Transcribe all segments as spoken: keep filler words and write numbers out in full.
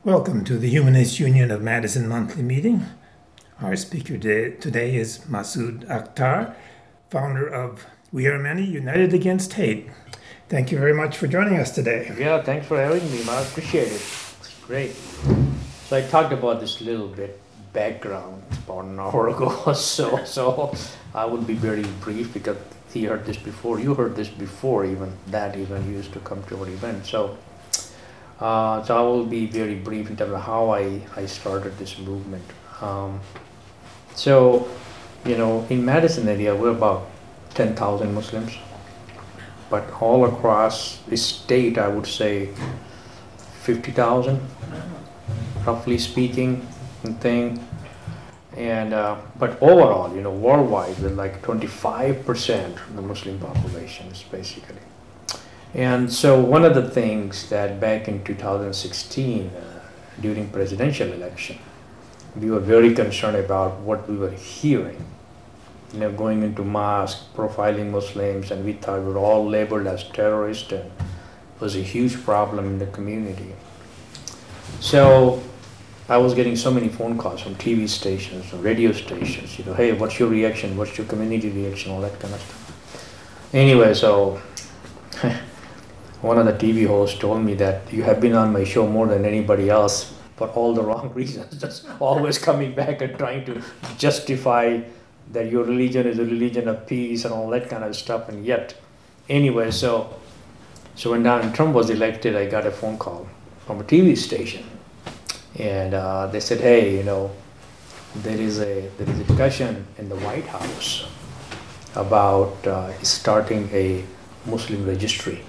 Welcome to the Humanist Union of Madison monthly meeting. Our speaker today is Masood Akhtar, founder of We Are Many, United Against Hate. Thank you very much for joining us today. Yeah, thanks for having me, I appreciate it. It's great. So I talked about this little bit background about an hour ago or so, so I would be very brief because he heard this before, you heard this before even, that even used to come to our event. So Uh, so I will be very brief in terms of how I, I started this movement. Um, so, you know, in Madison area, we're about ten thousand Muslims, but all across the state, I would say fifty thousand, roughly speaking, and thing. And, uh, but overall, you know, worldwide, we're like twenty-five percent of the Muslim population is basically. And so one of the things that back in two thousand sixteen, uh, during presidential election, we were very concerned about what we were hearing, you know, going into mosques, profiling Muslims, and we thought we were all labeled as terrorists, and it was a huge problem in the community. So I was getting so many phone calls from T V stations, from radio stations, you know, hey, what's your reaction, what's your community reaction, all that kind of stuff. Anyway, so one of the T V hosts told me that you have been on my show more than anybody else for all the wrong reasons, just always coming back and trying to justify that your religion is a religion of peace and all that kind of stuff. And yet, anyway, so so when Donald Trump was elected, I got a phone call from a T V station, and uh, they said, hey, you know, there is a there is a discussion in the White House about uh, starting a Muslim registry.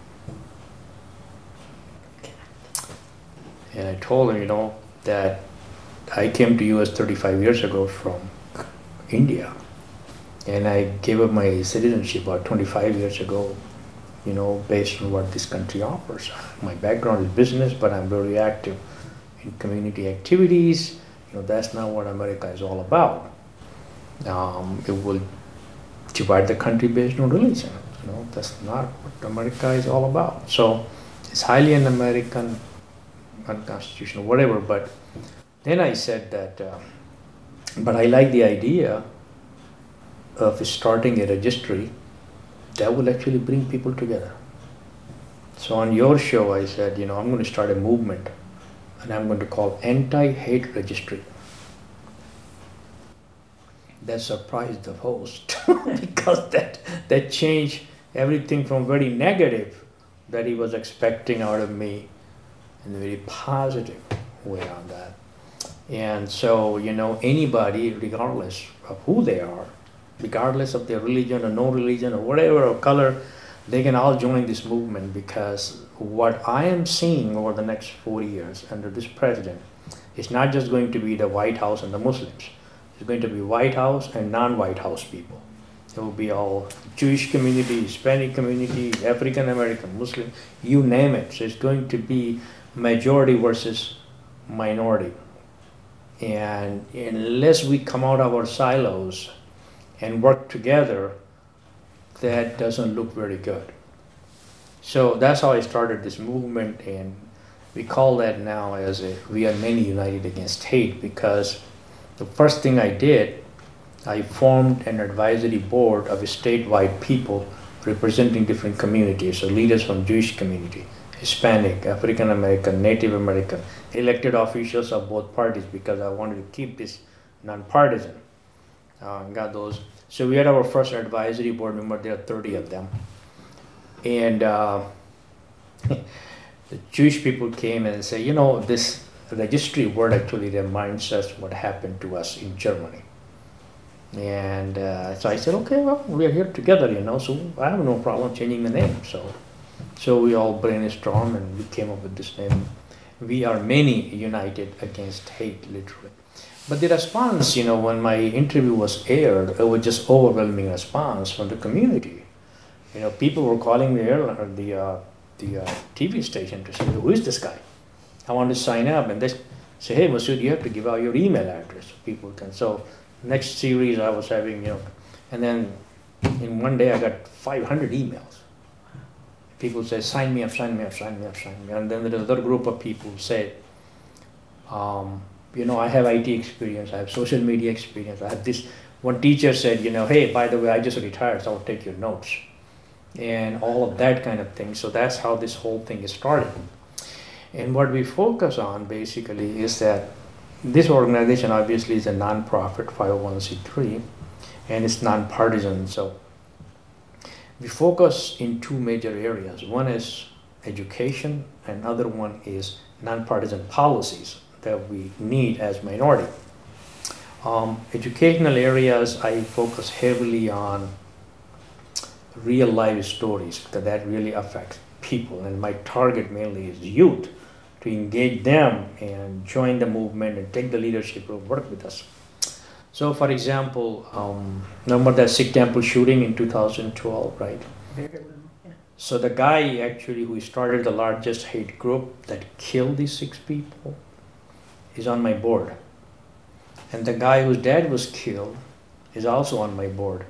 And I told him, you know, that I came to U S thirty-five years ago from India, and I gave up my citizenship about twenty-five years ago, you know, based on what this country offers. My background is business, but I'm very active in community activities. You know, that's not what America is all about. Um, it will divide the country based on religion. You know, that's not what America is all about. So it's highly un-American, unconstitutional, whatever. But then I said that, uh, but I like the idea of starting a registry that will actually bring people together. So on your show, I said, you know, I'm going to start a movement, and I'm going to call Anti-Hate Registry. That surprised the host because that that changed everything from very negative that he was expecting out of me in a very positive way on that. And so, you know, anybody, regardless of who they are, regardless of their religion or no religion or whatever, or color, they can all join this movement, because what I am seeing over the next four years under this president is not just going to be the White House and the Muslims. It's going to be White House and non-White House people. It will be all Jewish community, Hispanic community, African American, Muslim, you name it. So it's going to be majority versus minority. And unless we come out of our silos and work together, that doesn't look very good. So that's how I started this movement, and we call that now as a We Are Many United Against Hate, because the first thing I did, I formed an advisory board of statewide people representing different communities, so leaders from Jewish community, Hispanic, African American, Native American, elected officials of both parties, because I wanted to keep this nonpartisan. Uh, got those. So we had our first advisory board member, there are thirty of them. And uh, the Jewish people came and said, you know, this registry word actually reminds us what happened to us in Germany. And uh, so I said, okay, well, we're here together, you know, so I have no problem changing the name. So, so we all brainstormed and we came up with this name. We Are Many United Against Hate, literally. But the response, you know, when my interview was aired, it was just overwhelming response from the community. You know, people were calling the airline, the uh, the uh, T V station to say, who is this guy? I want to sign up. And they say, hey, Masood, you have to give out your email address so people can. So next series I was having, you know, and then in one day I got five hundred emails. People say, sign me up, sign me up, sign me up, sign me up. And then there's another group of people who say, Um, you know, I have I T experience, I have social media experience, I have this. One teacher said, you know, hey, by the way, I just retired, so I'll take your notes. And all of that kind of thing. So that's how this whole thing is started. And what we focus on basically is that this organization obviously is a non-profit five oh one c three, and it's non-partisan. So we focus in two major areas. One is education, and another one is non-partisan policies that we need as minority. Um, educational areas, I focus heavily on real life stories because that really affects people, and my target mainly is youth, to engage them and join the movement and take the leadership role, work with us. So for example, um, remember that Sikh temple shooting in two thousand twelve, right? Yeah. So the guy actually who started the largest hate group that killed these six people is on my board. And the guy whose dad was killed is also on my board.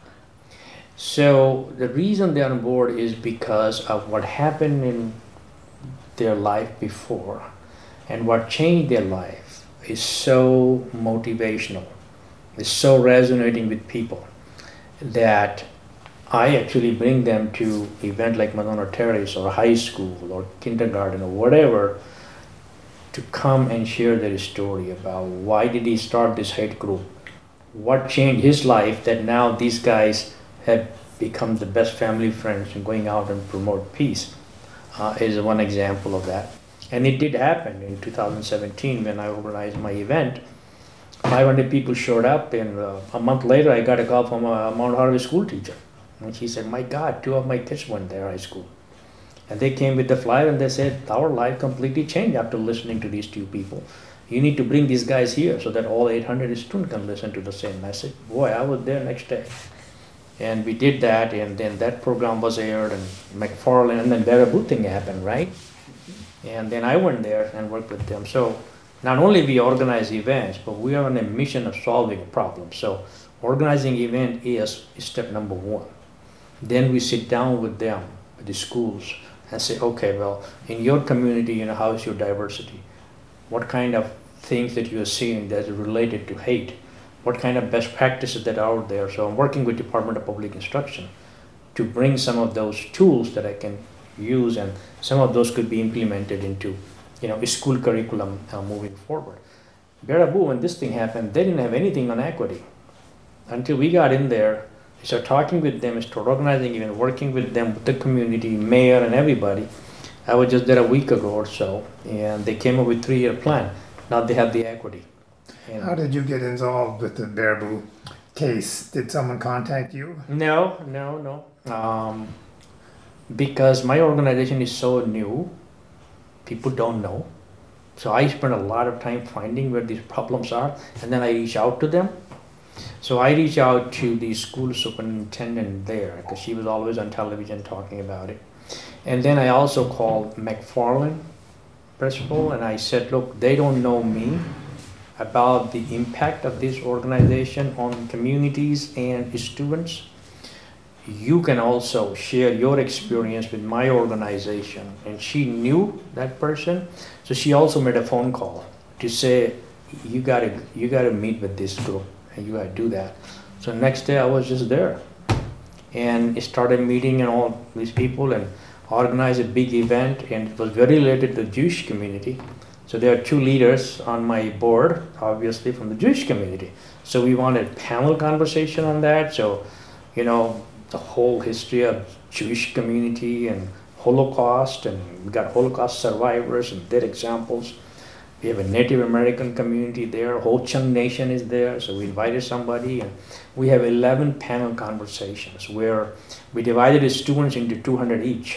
So the reason they're on board is because of what happened in their life before, and what changed their life is so motivational, is so resonating with people that I actually bring them to event like Madonna Terrace or high school or kindergarten or whatever to come and share their story about why did he start this hate group, what changed his life that now these guys have become the best family friends and going out and promote peace. Uh, is one example of that. And it did happen in two thousand seventeen when I organized my event. five hundred people showed up, and uh, a month later I got a call from a Mount Harvey school teacher. And she said, my God, two of my kids went there high school. And they came with the flyer and they said, our life completely changed after listening to these two people. You need to bring these guys here so that all eight hundred students can listen to the same message. Boy, I was there next day. And we did that, and then that program was aired, and McFarland, and then Baraboo thing happened, right? And then I went there and worked with them. So not only we organize events, but we are on a mission of solving a problem. So organizing event is step number one. Then we sit down with them, with the schools, and say, okay, well, in your community, you know, how is your diversity? What kind of things that you are seeing that is related to hate? What kind of best practices that are out there? So I'm working with Department of Public Instruction to bring some of those tools that I can use, and some of those could be implemented into, you know, a school curriculum uh, moving forward. Baraboo, when this thing happened, they didn't have anything on equity. Until we got in there, we started talking with them, started organizing, even working with them, with the community, mayor and everybody. I was just there a week ago or so, and they came up with a three-year plan. Now they have the equity. And How did you get involved with the Baraboo case? Did someone contact you? No, no, no. Um, because my organization is so new, people don't know. So I spend a lot of time finding where these problems are, and then I reach out to them. So I reach out to the school superintendent there, because she was always on television talking about it. And then I also called McFarland principal, and I said, look, they don't know me about the impact of this organization on communities and students. You can also share your experience with my organization. And she knew that person, so she also made a phone call to say, you gotta, you gotta meet with this group, and you gotta do that. So next day I was just there, and started meeting and all these people, and organized a big event, and it was very related to the Jewish community. So there are two leaders on my board, obviously from the Jewish community. So we wanted a panel conversation on that. So, you know, the whole history of Jewish community and Holocaust, and we got Holocaust survivors and their examples. We have a Native American community there, Ho-Chunk Nation is there, so we invited somebody, and we have eleven panel conversations where we divided the students into two hundred each.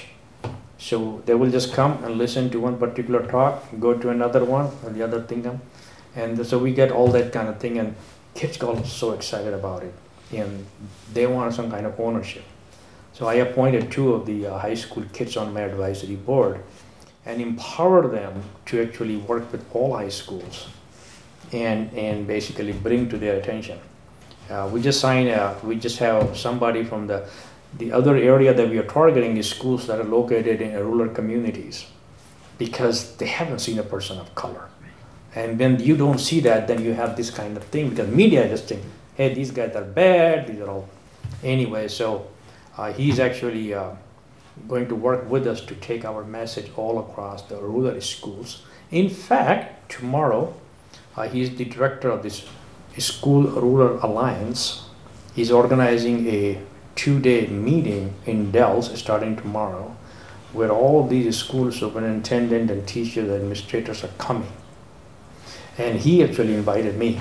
So they will just come and listen to one particular talk, go to another one, and the other thing, and so we get all that kind of thing, and kids got so excited about it, and they want some kind of ownership. So I appointed two of the uh, high school kids on my advisory board, and empower them to actually work with all high schools, and and basically bring to their attention. Uh, we just signed. A, we just have somebody from the The other area that we are targeting is schools that are located in rural communities, because they haven't seen a person of color. And when you don't see that, then you have this kind of thing, because media just think, hey, these guys are bad, these are all. Anyway, so uh, he's actually uh, going to work with us to take our message all across the rural schools. In fact, tomorrow, uh, he's the director of this School Rural Alliance. He's organizing a two-day meeting in Dells starting tomorrow, where all these school superintendents and teachers, administrators are coming. And he actually invited me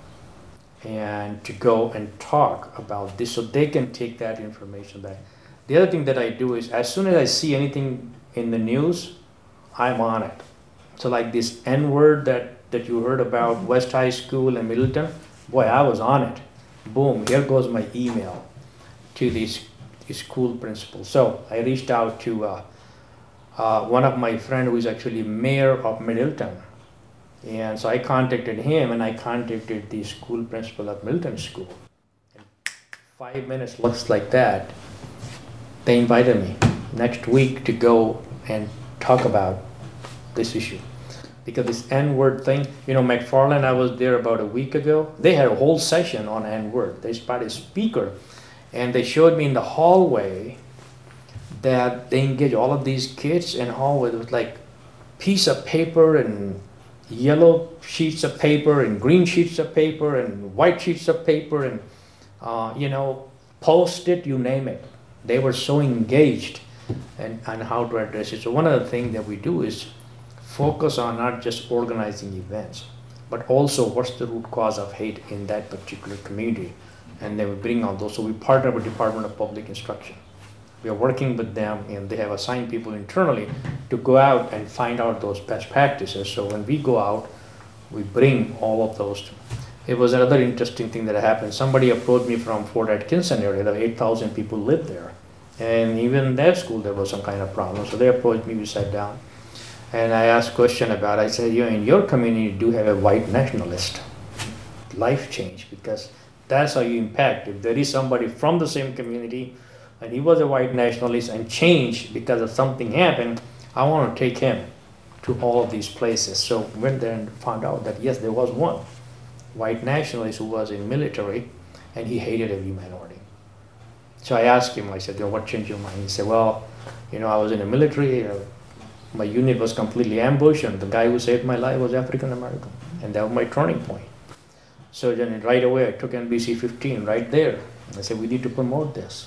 and to go and talk about this so they can take that information back. The other thing that I do is, as soon as I see anything in the news, I'm on it. So like this N-word that, that you heard about, West High School and Middleton, boy, I was on it. Boom, here goes my email to these school principals. So I reached out to uh, uh, one of my friends who is actually mayor of Middleton. And so I contacted him, and I contacted the school principal of Middleton School. And five minutes looks like that. They invited me next week to go and talk about this issue. Because this N-word thing, you know, McFarland, I was there about a week ago. They had a whole session on N-word. They started a speaker, and they showed me in the hallway that they engage all of these kids in hallway. There was like piece of paper and yellow sheets of paper and green sheets of paper and white sheets of paper and, uh, you know, Post-it, you name it. They were so engaged and on how to address it. So one of the things that we do is focus on not just organizing events, but also what's the root cause of hate in that particular community. And then we bring on those. So we partner with Department of Public Instruction. We are working with them, and they have assigned people internally to go out and find out those best practices. So when we go out, we bring all of those. It was another interesting thing that happened. Somebody approached me from Fort Atkinson area. There were eight thousand people live there. And even in that school, there was some kind of problem. So they approached me, we sat down. And I asked a question about, I said, you know, in your community, do have a white nationalist. Life change, because that's how you impact. If there is somebody from the same community, and he was a white nationalist and changed because of something happened, I want to take him to all of these places. So went there and found out that yes, there was one white nationalist who was in military, and he hated every minority. So I asked him, I said, you know, what changed your mind? He said, well, you know, I was in the military, uh, my unit was completely ambushed, and the guy who saved my life was African American, and that was my turning point. So then right away I took N B C fifteen right there. I said, we need to promote this.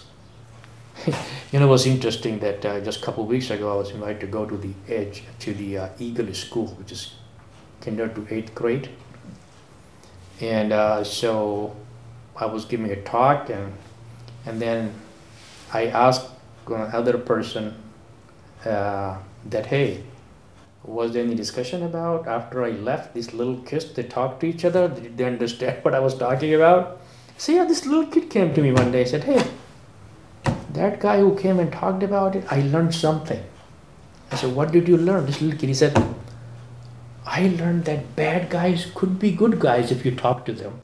You know, it was interesting that uh, just a couple of weeks ago I was invited to go to the Edge, to the uh, Eagle School, which is kinder to eighth grade. And uh, so I was giving a talk, and and then I asked another person uh, that, hey, was there any discussion about after I left, these little kids, they talked to each other? Did they understand what I was talking about? So yeah, this little kid came to me one day and said, hey, that guy who came and talked about it, I learned something. I said, what did you learn? This little kid, he said, I learned that bad guys could be good guys if you talk to them.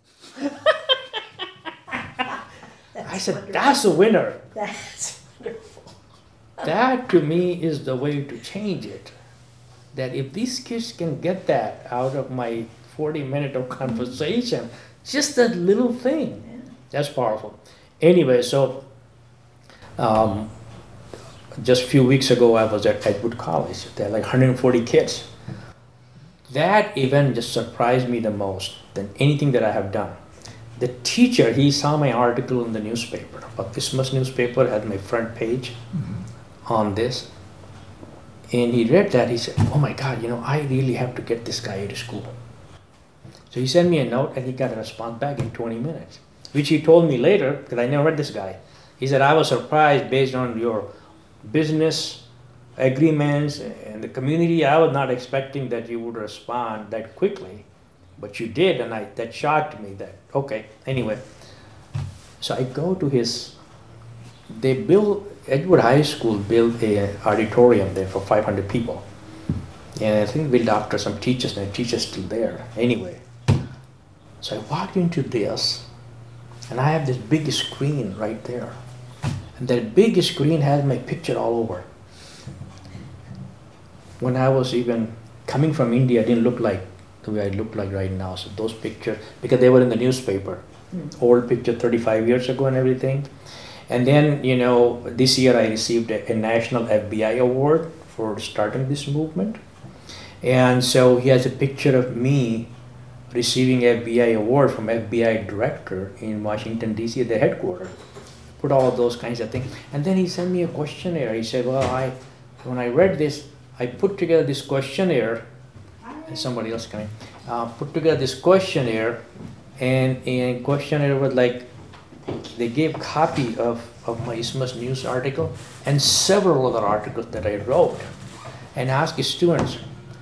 I said, wonderful. That's a winner. That's wonderful. That to me is the way to change it. That if these kids can get that out of my forty minute of conversation, just that little thing, yeah. That's powerful. Anyway, so um, just a few weeks ago I was at Edgewood College. There are like one hundred forty kids. That event just surprised me the most than anything that I have done. The teacher, he saw my article in the newspaper, a Christmas newspaper, had my front page mm-hmm. on this. And he read that, he said, oh my God, you know, I really have to get this guy to school. So he sent me a note, and he got a response back in twenty minutes, which he told me later, because I never met this guy. He said, I was surprised based on your business agreements and the community. I was not expecting that you would respond that quickly, but you did, and I, that shocked me that, okay, anyway. So I go to his, they built, Edgewood High School built an auditorium there for five hundred people. And I think built after some teachers, and the teachers still there. Anyway, so I walked into this, and I have this big screen right there. And that big screen has my picture all over. When I was even coming from India, I didn't look like the way I look like right now. So those pictures, because they were in the newspaper, mm. old picture thirty-five years ago and everything. And then, you know, this year I received a, a national F B I award for starting this movement. And so he has a picture of me receiving F B I award from F B I director in Washington, D C at the headquarters. Put all of those kinds of things. And then he sent me a questionnaire. He said, well, I, when I read this, I put together this questionnaire, and somebody else coming, uh, put together this questionnaire, and in questionnaire was like, they gave copy of, of my Isthmus News article and several other articles that I wrote, and asked the students,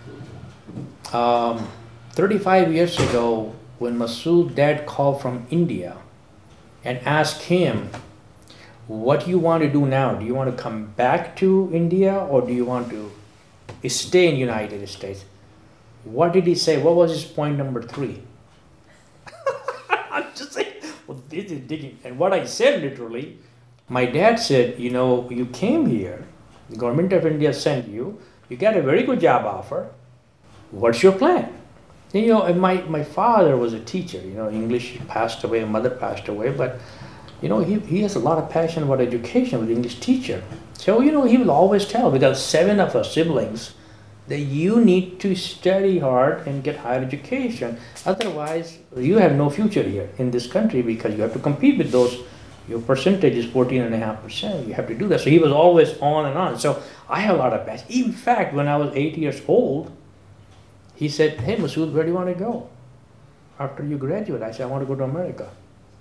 um, thirty-five years ago, when Masood's dad called from India and asked him, what do you want to do now? Do you want to come back to India or do you want to stay in the United States? What did he say? What was his point number three? I'm just saying, well, this is digging. And what I said literally, my dad said, you know, you came here, the government of India sent you, you got a very good job offer. What's your plan? And, you know, and my, my father was a teacher, you know, English passed away, mother passed away, but, you know, he, he has a lot of passion about education with English teacher. So, you know, he will always tell, we got seven of our siblings, that you need to study hard and get higher education. Otherwise, you have no future here in this country because you have to compete with those. Your percentage is fourteen and a half percent. You have to do that. So he was always on and on. So I have a lot of passion. In fact, when I was eight years old, he said, hey, Masood, where do you want to go after you graduate? I said, I want to go to America.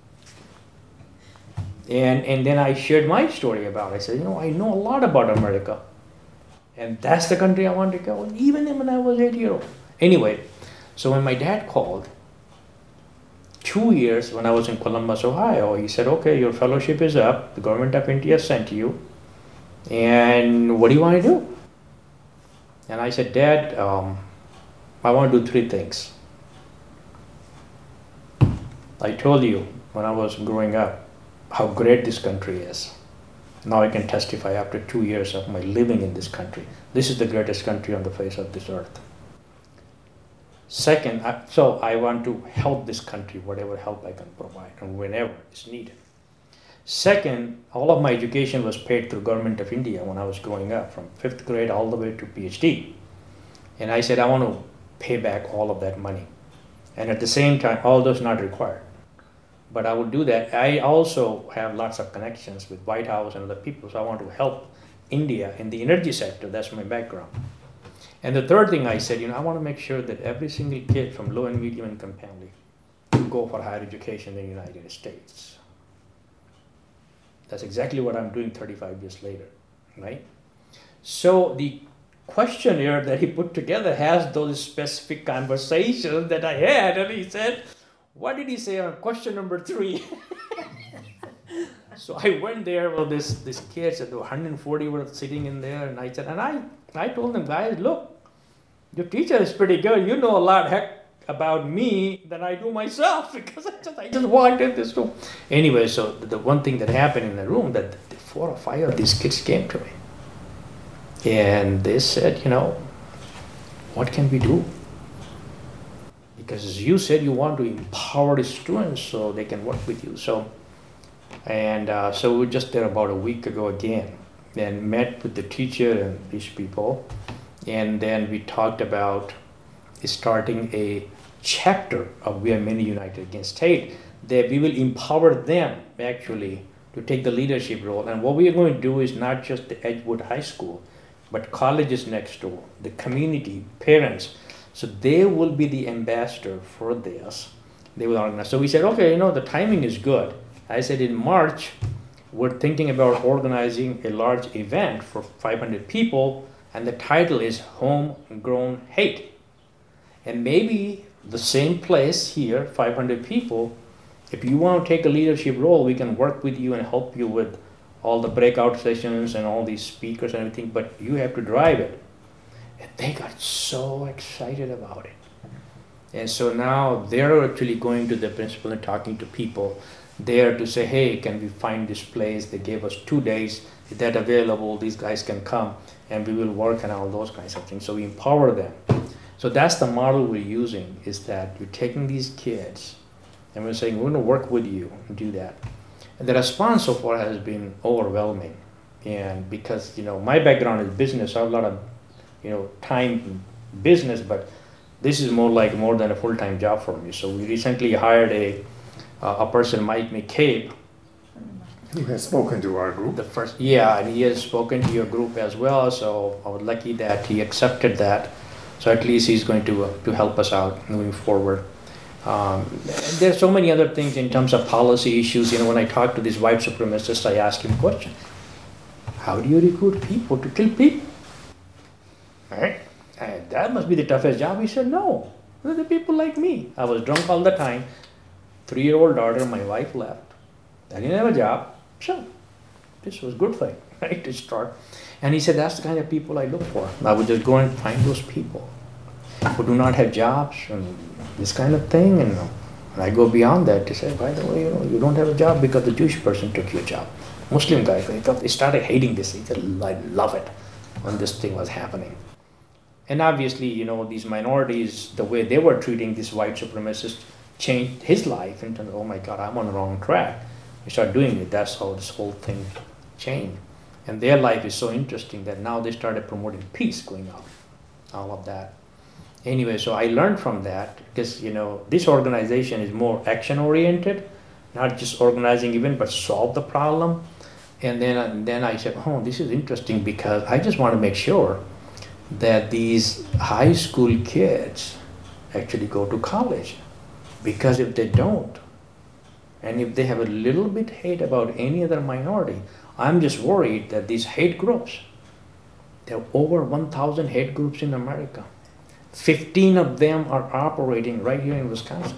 And, and then I shared my story about it. I said, you know, I know a lot about America. And that's the country I want to go. And even when I was eight years old. Anyway, so when my dad called, two years when I was in Columbus, Ohio, he said, okay, your fellowship is up. The government of India sent you. And what do you want to do? And I said, Dad, um, I want to do three things. I told you when I was growing up how great this country is. Now I can testify after two years of my living in this country. This is the greatest country on the face of this earth. Second, I, so I want to help this country, whatever help I can provide and whenever it's needed. Second, all of my education was paid through Government of India when I was growing up, from fifth grade all the way to PhD. And I said, I want to pay back all of that money. And at the same time, all those not required. But I will do that. I also have lots of connections with White House and other people, so I want to help India in the energy sector. That's my background. And the third thing I said, you know, I want to make sure that every single kid from low and medium income family will go for higher education in the United States. That's exactly what I'm doing thirty-five years later, right? So the questionnaire that he put together has those specific conversations that I had, and he said, what did he say on question number three? So I went there, well, this, this kids, and one hundred forty were sitting in there, and I said, and I, I told them, guys, look, your teacher is pretty good. You know a lot, heck, about me than I do myself, because I just, I just walked in this room. Anyway, so the one thing that happened in the room, that the four or five of these kids came to me. And they said, you know, what can we do? Because as you said, you want to empower the students so they can work with you. So, and uh, so we were just there about a week ago again, and met with the teacher and these people. And then we talked about starting a chapter of We Are Many United Against Hate, that we will empower them actually to take the leadership role. And what we are going to do is not just the Edgewood High School, but colleges next door, the community, parents. So they will be the ambassador for this. They will organize. So we said, okay, you know, the timing is good. I said in March, we're thinking about organizing a large event for five hundred people, and the title is Homegrown Hate. And maybe the same place here, five hundred people, if you want to take a leadership role, we can work with you and help you with all the breakout sessions and all these speakers and everything, but you have to drive it. And they got so excited about it. And so now they're actually going to the principal and talking to people there to say, hey, can we find this place? They gave us two days. Is that available? These guys can come and we will work on all those kinds of things. So we empower them. So that's the model we're using, is that you're taking these kids and we're saying, we're going to work with you and do that. And the response so far has been overwhelming. And because, you know, my background is business, I have a lot of, you know, time in business, but this is more like more than a full-time job for me. So we recently hired a, uh, a person, Mike McCabe, Who has spoken to our group. the first, yeah, and he has spoken to your group as well, so I was lucky that he accepted that. So at least he's going to, uh, to help us out moving forward. Um, there's so many other things in terms of policy issues. You know, when I talk to these white supremacists, I ask him questions. How do you recruit people to kill people? Right? And that must be the toughest job. He said, no, they're the people like me. I was drunk all the time. Three-year-old daughter, my wife left. I didn't have a job. So this was good thing, right, to start. And he said, that's the kind of people I look for. I would just go and find those people who do not have jobs and this kind of thing. And, and I go beyond that to say, by the way, you know, you don't have a job because the Jewish person took your job. Muslim guy, they started hating this. He said, I love it when this thing was happening. And obviously, you know, these minorities, the way they were treating these white supremacists changed his life in terms of, oh my God, I'm on the wrong track. We start doing it. That's how this whole thing changed. And their life is so interesting that now they started promoting peace going on, all of that. Anyway, so I learned from that because, you know, this organization is more action-oriented, not just organizing event, but solve the problem. And then, and then I said, oh, this is interesting because I just want to make sure that these high school kids actually go to college. Because if they don't, and if they have a little bit hate about any other minority, I'm just worried that these hate groups, there are over one thousand hate groups in America. fifteen of them are operating right here in Wisconsin.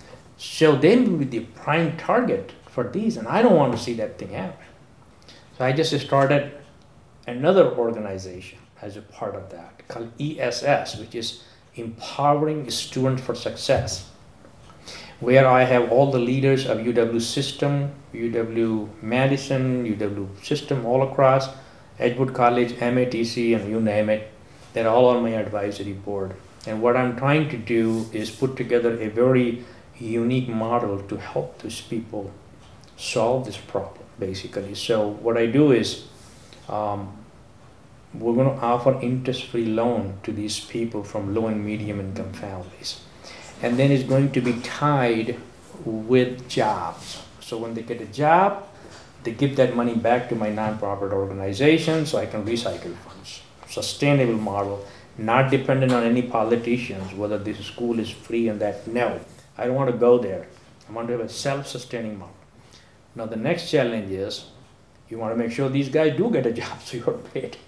So they will be the prime target for these, and I don't want to see that thing happen. So I just started another organization as a part of that called E S S, which is Empowering Students for Success, where I have all the leaders of U W System, U W Madison, U W System all across, Edgewood College, M A T C, and you name it. They're all on my advisory board. And what I'm trying to do is put together a very unique model to help these people solve this problem, basically. So what I do is, um, we're going to offer interest-free loan to these people from low and medium income families. And then it's going to be tied with jobs. So when they get a job, they give that money back to my nonprofit organization so I can recycle funds. Sustainable model, not dependent on any politicians, whether this school is free and that. No, I don't want to go there. I want to have a self-sustaining model. Now the next challenge is, you want to make sure these guys do get a job so you're paid.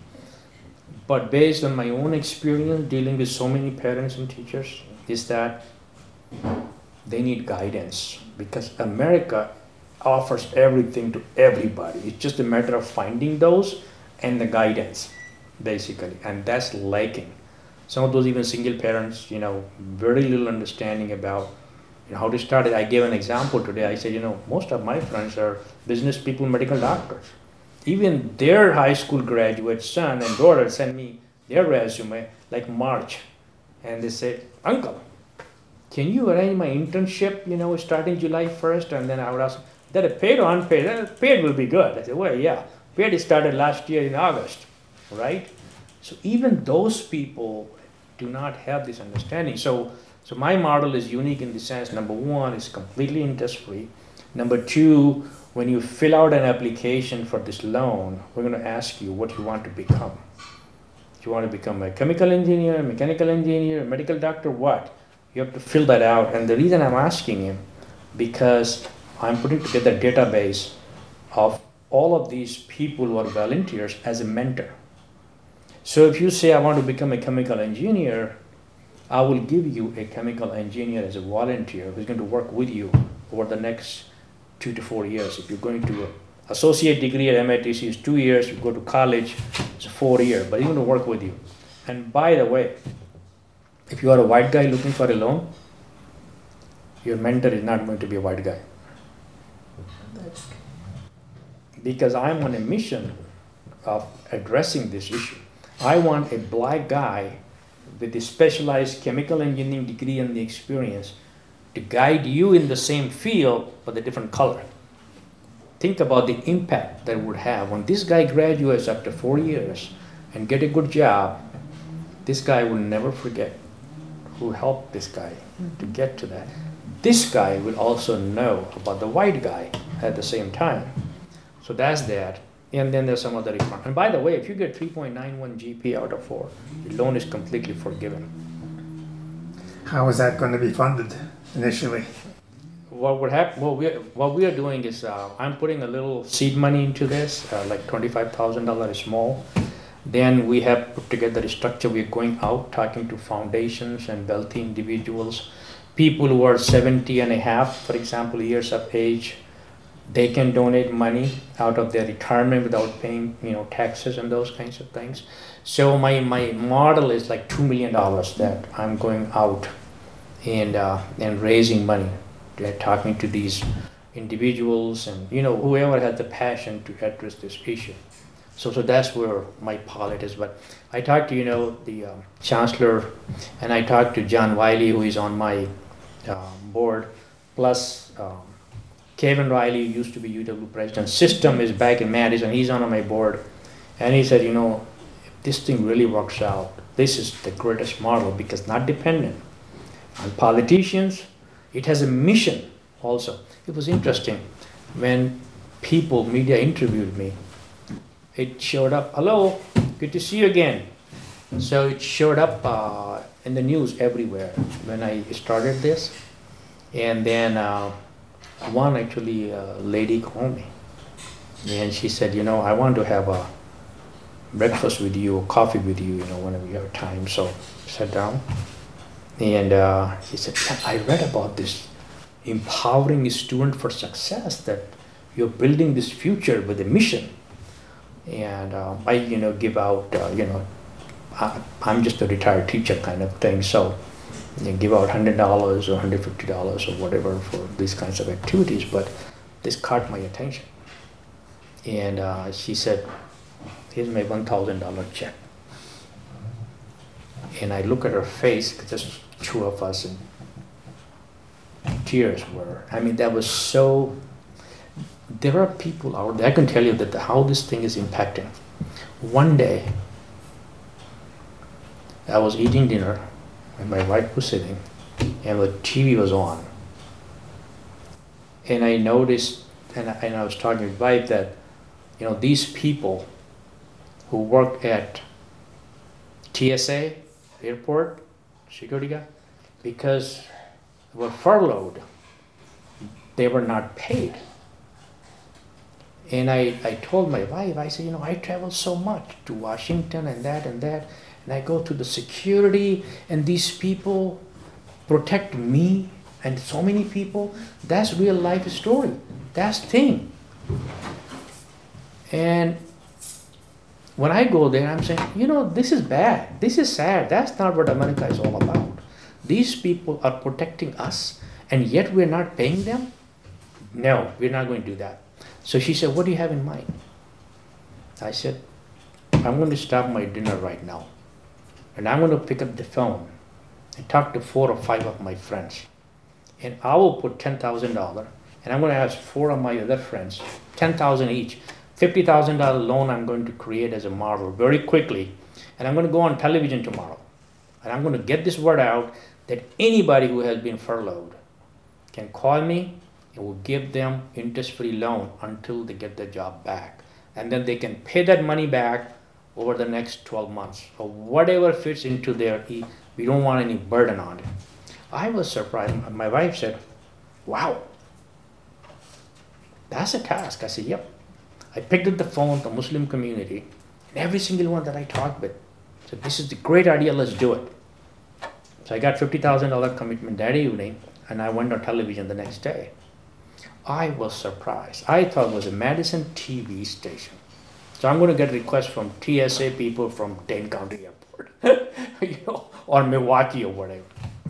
But based on my own experience dealing with so many parents and teachers, is that they need guidance, because America offers everything to everybody. It's just a matter of finding those and the guidance, basically, and that's lacking. Some of those even single parents, you know, very little understanding about, you know, how to start it. I gave an example today. I said, you know, most of my friends are business people, medical doctors. Even their high school graduate son and daughter send me their resume like March, and they say, Uncle, can you arrange my internship, you know, starting July first? And then I would ask, that a paid or unpaid? That paid will be good. I said, well, yeah, paid started last year in August, right? So even those people do not have this understanding. So, so my model is unique in the sense, number one, it's completely interest-free. Number two, when you fill out an application for this loan, we're going to ask you what you want to become. Do you want to become a chemical engineer, a mechanical engineer, a medical doctor, what? You have to fill that out. And the reason I'm asking him, because I'm putting together a database of all of these people who are volunteers as a mentor. So if you say, I want to become a chemical engineer, I will give you a chemical engineer as a volunteer who's going to work with you over the next two to four years. If you're going to an associate degree at M I T C, it's two years. You go to college, it's four years, but he's going to work with you. And by the way, if you are a white guy looking for a loan, your mentor is not going to be a white guy. That's Because I'm on a mission of addressing this issue. I want a black guy with the specialized chemical engineering degree and the experience to guide you in the same field but a different color. Think about the impact that it would have. When this guy graduates after four years and get a good job, this guy will never forget who helped this guy to get to that. This guy will also know about the white guy at the same time. So that's that. And then there's some other requirements. And by the way, if you get three point nine one G P A out of four, your loan is completely forgiven. How is that going to be funded initially? What would happen? Well, we what we are doing is uh, I'm putting a little seed money into this, uh, like twenty-five thousand dollars small. Then we have put together a structure. We're going out talking to foundations and wealthy individuals, people who are seventy and a half, for example, years of age. They can donate money out of their retirement without paying, you know, taxes and those kinds of things. So my, my model is like two million dollars that I'm going out and uh, and raising money, uh, talking to these individuals and, you know, whoever has the passion to address this issue. So so that's where my pilot is. But I talked to, you know, the uh, chancellor, and I talked to John Wiley, who is on my uh, board, plus um, Kevin Riley used to be U W president. System is back in Madison. He's on my board. And he said, you know, if this thing really works out, this is the greatest model because not dependent on politicians. It has a mission also. It was interesting. When people, media interviewed me, it showed up, hello, good to see you again. So it showed up uh, in the news everywhere when I started this. And then uh, one actually uh, lady called me and she said, you know, I want to have a breakfast with you or coffee with you, you know, whenever you have time. So I sat down and uh, she said, I read about this empowering a student for success, that you're building this future with a mission. And uh, I, you know, give out, uh, you know, I, I'm just a retired teacher kind of thing. So you give out one hundred dollars or one hundred fifty dollars or whatever for these kinds of activities, but this caught my attention. And uh, she said, here's my one thousand dollars check. And I look at her face, just two of us, and tears were, I mean, that was so, there are people out there, I can tell you that the, how this thing is impacting. One day, I was eating dinner, and my wife was sitting, and the T V was on. And I noticed, and I, and I was talking to my wife that, you know, these people who work at T S A, airport, security guy, because they were furloughed, they were not paid. And I, I told my wife, I said, you know, I travel so much to Washington and that and that, and I go to the security, and these people protect me and so many people. That's real life story. That's thing. And when I go there, I'm saying, you know, this is bad. This is sad. That's not what America is all about. These people are protecting us, and yet we're not paying them? No, we're not going to do that. So she said, what do you have in mind? I said, I'm going to stop my dinner right now, and I'm going to pick up the phone and talk to four or five of my friends. And I will put ten thousand dollars, and I'm going to ask four of my other friends, ten thousand dollars each. fifty thousand dollars loan I'm going to create as a model very quickly. And I'm going to go on television tomorrow. And I'm going to get this word out that anybody who has been furloughed can call me, and we'll give them interest-free loan until they get their job back. And then they can pay that money back over the next twelve months, or whatever fits into their, we don't want any burden on it. I was surprised. My wife said, wow, that's a task. I said, yep. I picked up the phone to the Muslim community, and every single one that I talked with said, this is the great idea, let's do it. So I got fifty thousand dollars commitment that evening, and I went on television the next day. I was surprised. I thought it was a Madison T V station. So I'm going to get requests from T S A people from Dane County Airport, you know, or Milwaukee or whatever.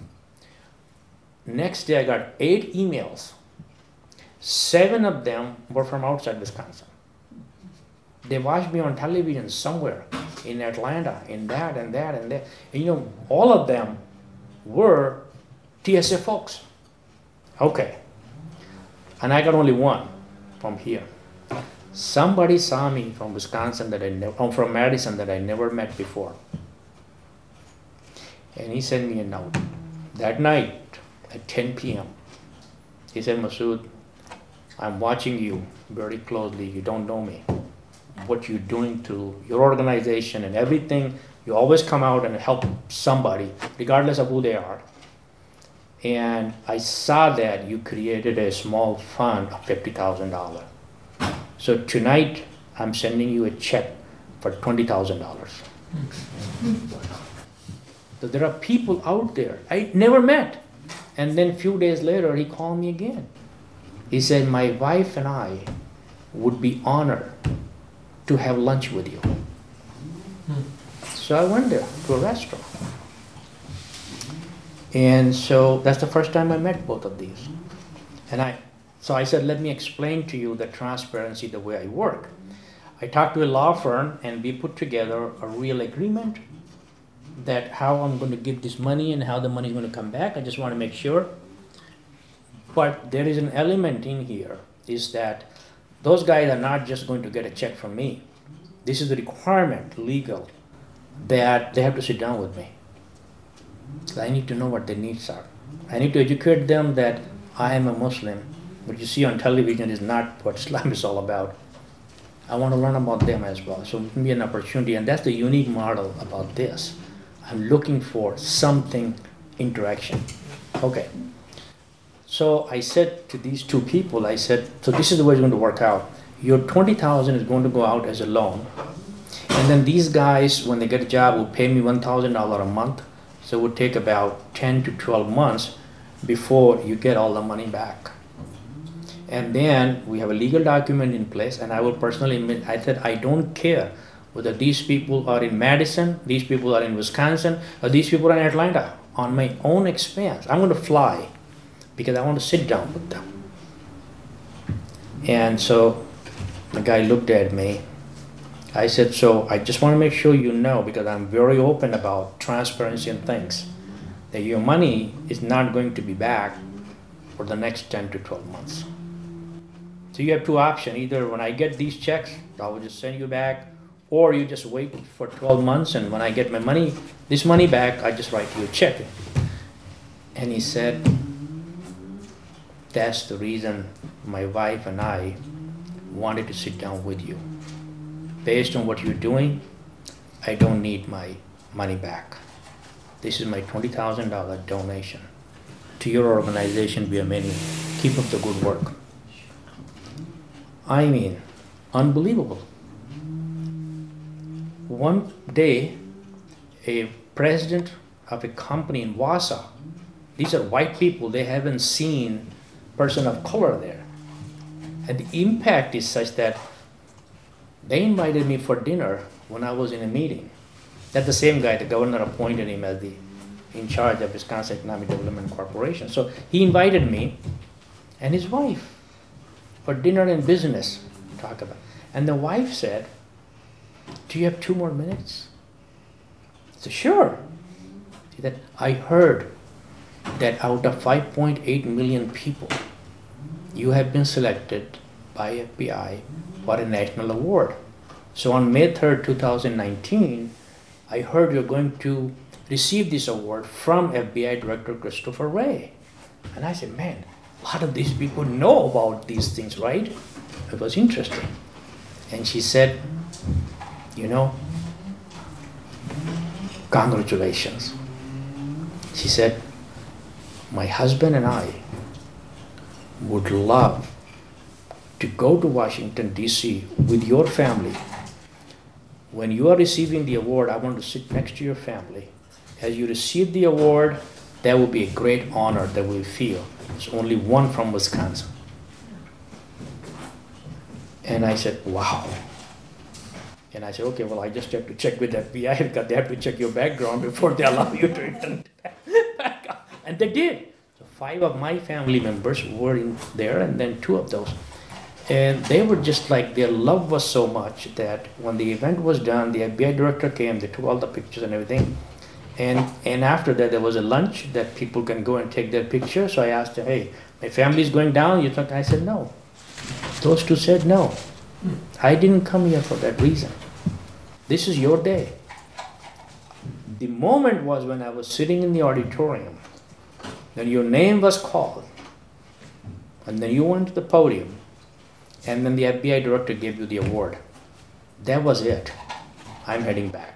Next day I got eight emails. Seven of them were from outside Wisconsin. They watched me on television somewhere in Atlanta, in that and that and that. And, you know, all of them were T S A folks. Okay. And I got only one from here. Somebody saw me from Wisconsin that I never, oh, from Madison that I never met before. And he sent me a note. That night at ten p.m. he said, Masood, I'm watching you very closely. You don't know me. What you're doing to your organization and everything, you always come out and help somebody, regardless of who they are. And I saw that you created a small fund of fifty thousand dollars. So tonight, I'm sending you a check for twenty thousand dollars. So there are people out there I never met. And then a few days later, he called me again. He said, my wife and I would be honored to have lunch with you. So I went there to a restaurant. And so that's the first time I met both of these. And I, so I said, let me explain to you the transparency, the way I work. I talked to a law firm and we put together a real agreement that how I'm going to give this money and how the money is going to come back. I just want to make sure. But there is an element in here is that those guys are not just going to get a check from me. This is a requirement, legal, that they have to sit down with me. So I need to know what their needs are. I need to educate them that I am a Muslim. What you see on television is not what Islam is all about. I want to learn about them as well. So it can be an opportunity, and that's the unique model about this. I'm looking for something interaction. Okay. So I said to these two people, I said, so this is the way it's going to work out. Your twenty thousand is going to go out as a loan. And then these guys, when they get a job, will pay me one thousand dollars a month. So it would take about ten to twelve months before you get all the money back. And then we have a legal document in place, and I will personally admit, I said, I don't care whether these people are in Madison, these people are in Wisconsin, or these people are in Atlanta. On my own expense, I'm going to fly because I want to sit down with them. And so the guy looked at me. I said, so I just want to make sure you know, because I'm very open about transparency and things, that your money is not going to be back for the next ten to twelve months. So you have two options. Either when I get these checks, I will just send you back, or you just wait for twelve months, and when I get my money, this money back, I just write you a check. And he said, that's the reason my wife and I wanted to sit down with you. Based on what you're doing, I don't need my money back. This is my twenty thousand dollars donation to your organization, via many. Keep up the good work. I mean, unbelievable. One day, a president of a company in Wausau, these are white people, they haven't seen person of color there. And the impact is such that they invited me for dinner when I was in a meeting. That's the same guy, the governor appointed him as the in charge of Wisconsin Economic Development Corporation. So he invited me and his wife for dinner and business to talk about. And the wife said, do you have two more minutes? I said, sure. She said, I heard that out of five point eight million people, you have been selected by F B I for a national award. So on May third, two thousand nineteen, I heard you're going to receive this award from F B I Director Christopher Wray. And I said, man, a lot of these people know about these things, right? It was interesting. And she said, you know, congratulations. She said, my husband and I would love to go to Washington, D C with your family. When you are receiving the award, I want to sit next to your family. As you receive the award, that will be a great honor that we feel. There's only one from Wisconsin. And I said, wow. And I said, okay, well, I just have to check with F B I because they have to check your background before they allow you to return back. And they did. So five of my family members were in there, and then two of those. And they were just like, their love was so much that when the event was done, the F B I director came, they took all the pictures and everything. And, and after that, there was a lunch that people can go and take their picture. So I asked her, hey, my family's going down. You think? I said, no. Those two said, no. I didn't come here for that reason. This is your day. The moment was when I was sitting in the auditorium, then your name was called, and then you went to the podium, and then the F B I director gave you the award. That was it. I'm heading back.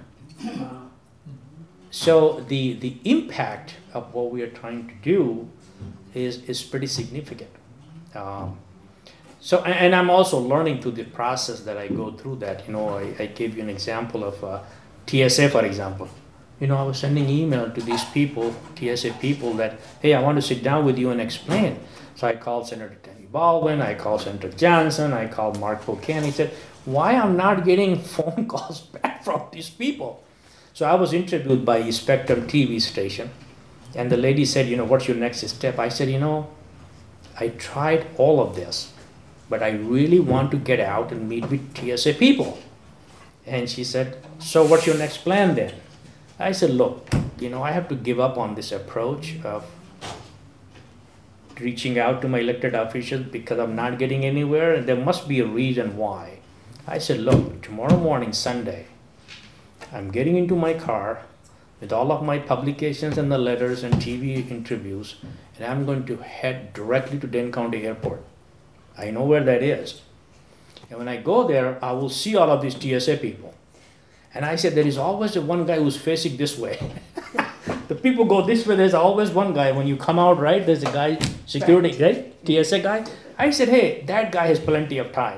So the, the impact of what we are trying to do is, is pretty significant. Um, so, and, and I'm also learning through the process that I go through that. You know, I, I gave you an example of uh, T S A, for example. You know, I was sending email to these people, T S A people, that, hey, I want to sit down with you and explain. So I called Senator Tammy Baldwin, I called Senator Johnson, I called Mark Pocan. He said, why I'm not getting phone calls back from these people? So I was interviewed by Spectrum T V station, and the lady said, you know, what's your next step? I said, you know, I tried all of this, but I really want to get out and meet with T S A people. And she said, so what's your next plan then? I said, look, you know, I have to give up on this approach of reaching out to my elected officials because I'm not getting anywhere, and there must be a reason why. I said, look, tomorrow morning, Sunday, I'm getting into my car with all of my publications and the letters and T V interviews, and I'm going to head directly to Dane County Airport. I know where that is. And when I go there, I will see all of these T S A people. And I said, there is always one guy who's facing this way. The people go this way, there's always one guy. When you come out, right, there's a guy, security, right, T S A guy. I said, hey, that guy has plenty of time.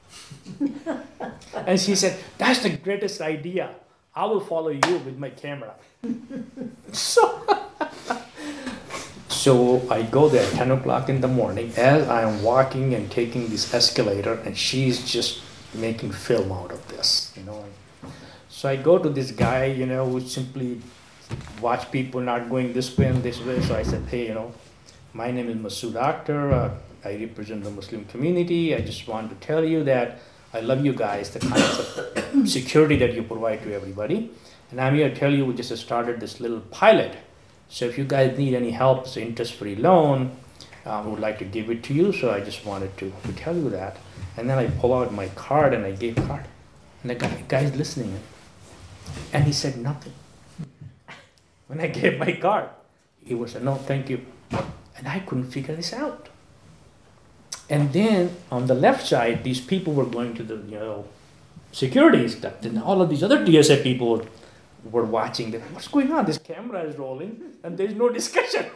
And she said, that's the greatest idea. I will follow you with my camera. so, so I go there at ten o'clock in the morning as I am walking and taking this escalator, and she's just making film out of this, you know. So I go to this guy, you know, who simply watch people not going this way and this way. So I said, hey, you know, my name is Masood Akhtar. Uh, I represent the Muslim community. I just want to tell you that I love you guys, the kinds of security that you provide to everybody. And I'm here to tell you we just started this little pilot. So if you guys need any help, it's an interest-free loan. Um, we would like to give it to you. So I just wanted to, to tell you that. And then I pull out my card and I gave card. And the guy, guy's listening. And he said nothing. When I gave my card, he was said, no, thank you. And I couldn't figure this out. And then on the left side, these people were going to the, you know, security stuff. Then all of these other T S A people were, were watching them. What's going on? This camera is rolling and there's no discussion.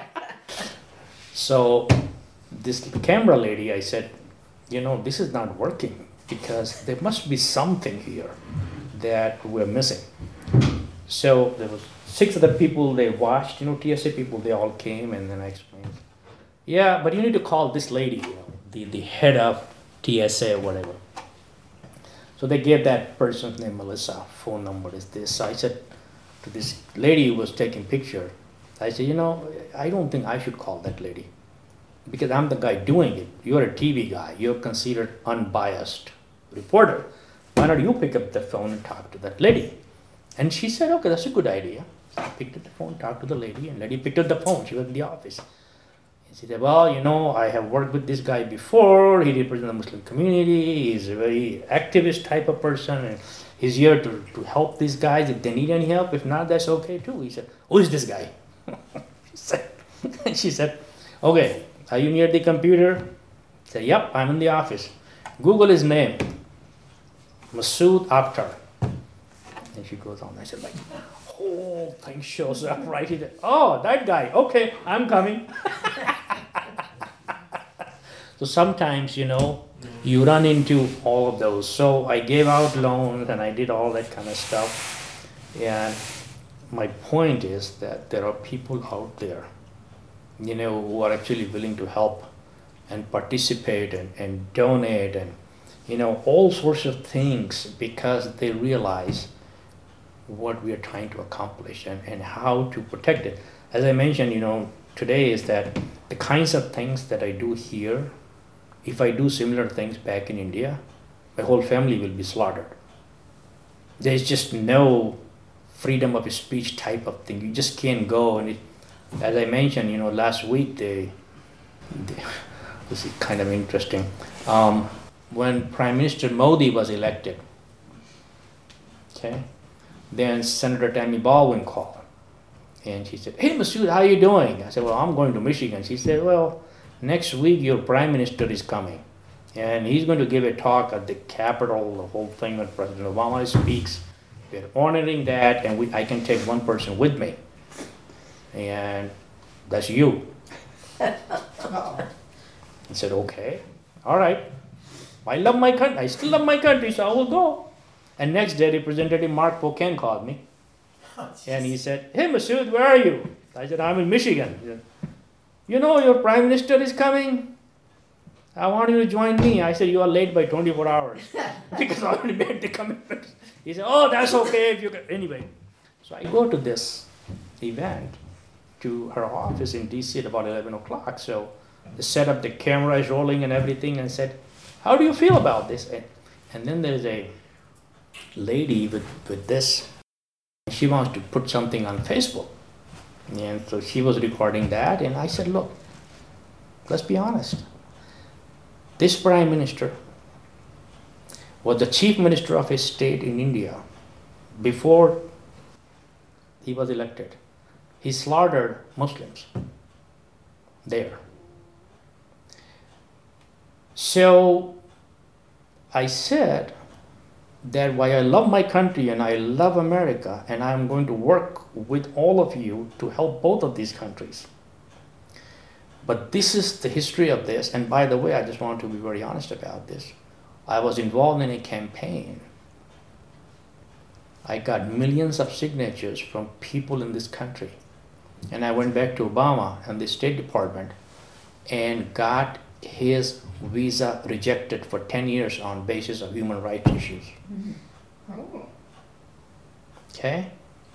So this camera lady, I said, you know, this is not working because there must be something here that we're missing. So there was six of the people they watched, you know, T S A people, they all came, and then I explained, yeah, but you need to call this lady, you know, the, the head of T S A or whatever. So they gave that person's name, Melissa, phone number is this. So I said to this lady who was taking picture, I said, you know, I don't think I should call that lady because I'm the guy doing it. You're a T V guy. You're considered unbiased reporter. Why don't you pick up the phone and talk to that lady? And she said, okay, that's a good idea. So I picked up the phone, talked to the lady, and lady picked up the phone. She was in the office. And she said, well, you know, I have worked with this guy before. He represents the Muslim community. He's a very activist type of person. And he's here to, to help these guys if they need any help. If not, that's okay too. He said, who is this guy? she said, and she said, okay, are you near the computer? I said, yep, I'm in the office. Google his name, Masood Akhtar. And she goes on. I said, like, whole thing shows up right here. Oh, that guy. Okay, I'm coming. So sometimes, you know, you run into all of those. So I gave out loans and I did all that kind of stuff. And my point is that there are people out there, you know, who are actually willing to help and participate and, and donate and, you know, all sorts of things because they realize what we are trying to accomplish and, and how to protect it. As I mentioned, you know, today is that the kinds of things that I do here if I do similar things back in India, my whole family will be slaughtered. There's just no freedom of speech type of thing. You just can't go. And it, as I mentioned, you know, last week, they, they this is kind of interesting. Um, when Prime Minister Modi was elected, okay, then Senator Tammy Baldwin called. And she said, "Hey, Masood, how you doing?" I said, "Well, I'm going to Michigan." She said, "Well, next week your Prime Minister is coming. And he's going to give a talk at the Capitol, the whole thing when President Obama speaks. We're honoring that, and we, I can take one person with me. And that's you." I said, "Okay, all right. I love my country. I still love my country, so I will go." And next day, Representative Mark Pocan called me. And he said, "Hey, Masood, where are you?" I said, "I'm in Michigan." He said, "You know, your Prime Minister is coming. I want you to join me." I said, "You are late by twenty-four hours." Because I already made the commitment. He said, "Oh, that's okay if you can." Anyway, so I go to this event, to her office in D C at about eleven o'clock. So they set up, the camera is rolling and everything, and said, "How do you feel about this?" And, and then there's a lady with, with this. She wants to put something on Facebook. And so she was recording that, and I said, "Look, let's be honest. This Prime Minister was the Chief Minister of a state in India before he was elected. He slaughtered Muslims there. So I said that while I love my country and I love America, and I'm going to work with all of you to help both of these countries. But this is the history of this. And by the way, I just want to be very honest about this. I was involved in a campaign. I got millions of signatures from people in this country. And I went back to Obama and the State Department and got his visa rejected for ten years on basis of human rights issues." Oh. Okay?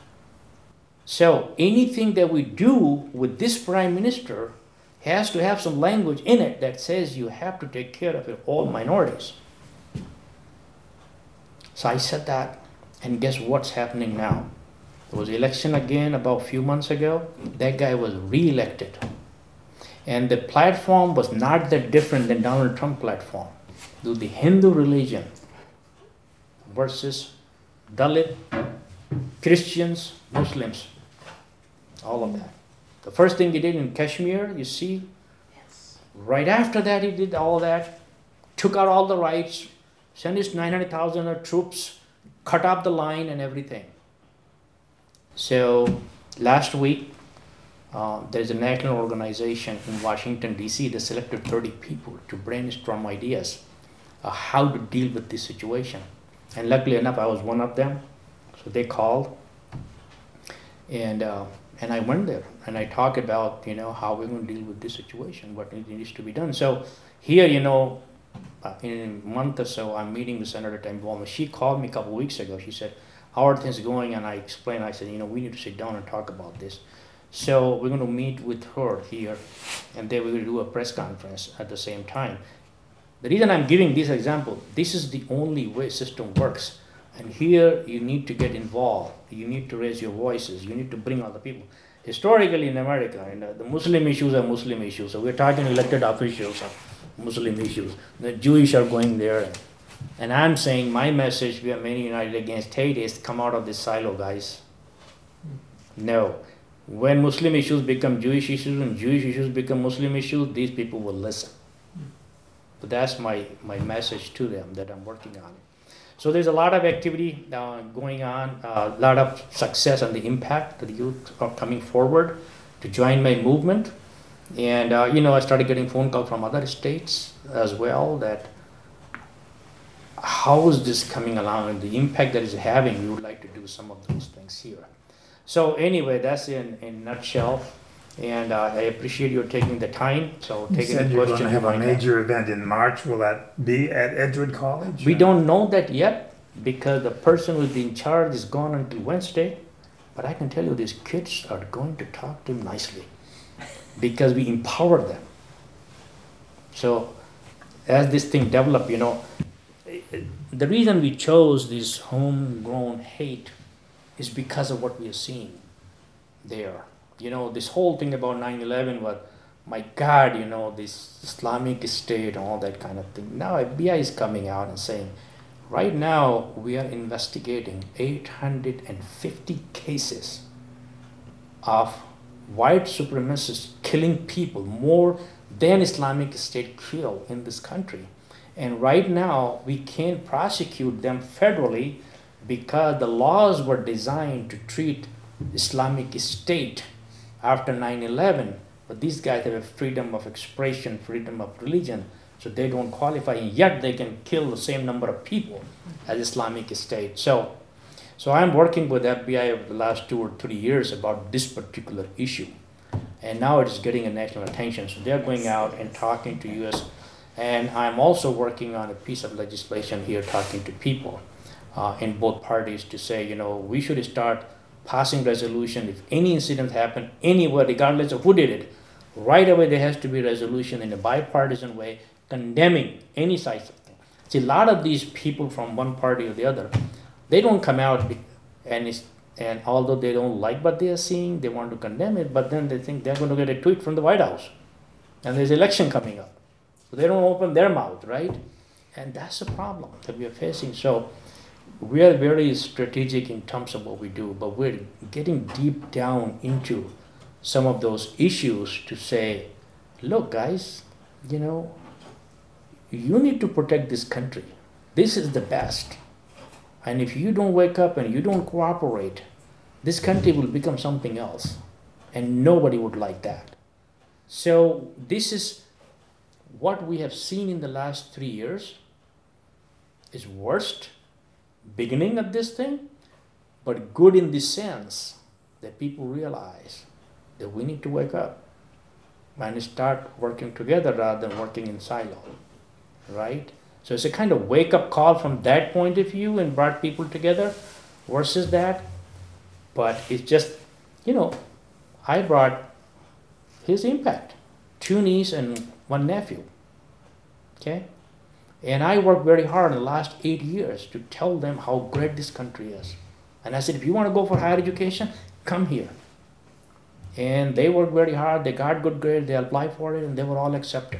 So anything that we do with this Prime Minister has to have some language in it that says you have to take care of all minorities. So I said that, and guess what's happening now? There was election again about a few months ago. That guy was re-elected. And the platform was not that different than Donald Trump platform. The Hindu religion versus Dalit, Christians, Muslims, all of that. The first thing he did in Kashmir, you see, Yes. right after that he did all that, took out all the rights, sent his nine hundred thousand troops, cut off the line and everything. So last week, uh, there's a national organization in Washington, D C that selected thirty people to brainstorm ideas of how to deal with this situation. And luckily enough, I was one of them. So they called, and uh, and I went there, and I talked about, you know, how we're going to deal with this situation, what needs to be done. So here, you know, uh, in a month or so, I'm meeting with Senator Tammy Baldwin. She called me a couple of weeks ago. She said, "How are things going?" And I explained, I said, "You know, we need to sit down and talk about this." So we're going to meet with her here, and then we're going to do a press conference at the same time. The reason I'm giving this example, this is the only way system works. And here you need to get involved. You need to raise your voices. You need to bring other people. Historically in America, you know, the Muslim issues are Muslim issues. So we're talking elected officials of Muslim issues. The Jewish are going there. And I'm saying my message, we are many united against hate, is come out of this silo, guys. No. When Muslim issues become Jewish issues and Jewish issues become Muslim issues, these people will listen. So that's my, my message to them that I'm working on. So there's a lot of activity uh, going on, a uh, lot of success and the impact that the youth are coming forward to join my movement. And, uh, you know, I started getting phone calls from other states as well that how is this coming along and the impact that it's having. We would like to do some of those things here. So anyway, that's in, in a nutshell. And uh, I appreciate your taking the time. So You taking said the you're going question. to have a right now. major event in March. Will that be at Edgewood College? We or- don't know that yet because the person who's in charge is gone until Wednesday. But I can tell you these kids are going to talk to him nicely because we empower them. So as this thing developed, you know, the reason we chose this homegrown hate is because of what we are seeing there. You know, this whole thing about nine eleven was, my God, you know, this Islamic State and all that kind of thing. Now F B I is coming out and saying, right now we are investigating eight hundred fifty cases of white supremacists killing people, more than Islamic State killed in this country. And right now we can't prosecute them federally because the laws were designed to treat Islamic State after nine eleven. But these guys have a freedom of expression, freedom of religion, so they don't qualify, and yet they can kill the same number of people as Islamic State. So, so I'm working with F B I over the last two or three years about this particular issue. And now it's getting a national attention. So they're going out and talking to U S And I'm also working on a piece of legislation here talking to people uh, in both parties to say, you know, we should start passing resolution if any incident happened anywhere, regardless of who did it. Right away there has to be resolution in a bipartisan way condemning any size of thing. See, a lot of these people from one party or the other, they don't come out and it's, and although they don't like what they are seeing, they want to condemn it, but then they think they're going to get a tweet from the White House. And there's election coming up. So they don't open their mouth, right? And that's the problem that we are facing. So we are very strategic in terms of what we do, but we're getting deep down into some of those issues to say, look, guys, you know, you need to protect this country. This is the best. And if you don't wake up and you don't cooperate, this country will become something else. And nobody would like that. So this is what we have seen in the last three years is worst beginning of this thing, but good in the sense that people realize that we need to wake up and start working together rather than working in silo, right? So it's a kind of wake-up call from that point of view and brought people together versus that. But it's just, you know, I brought his impact, two nieces and one nephew, okay? And I worked very hard in the last eight years to tell them how great this country is. And I said, if you want to go for higher education, come here. And they worked very hard, they got good grades, they applied for it, and they were all accepted.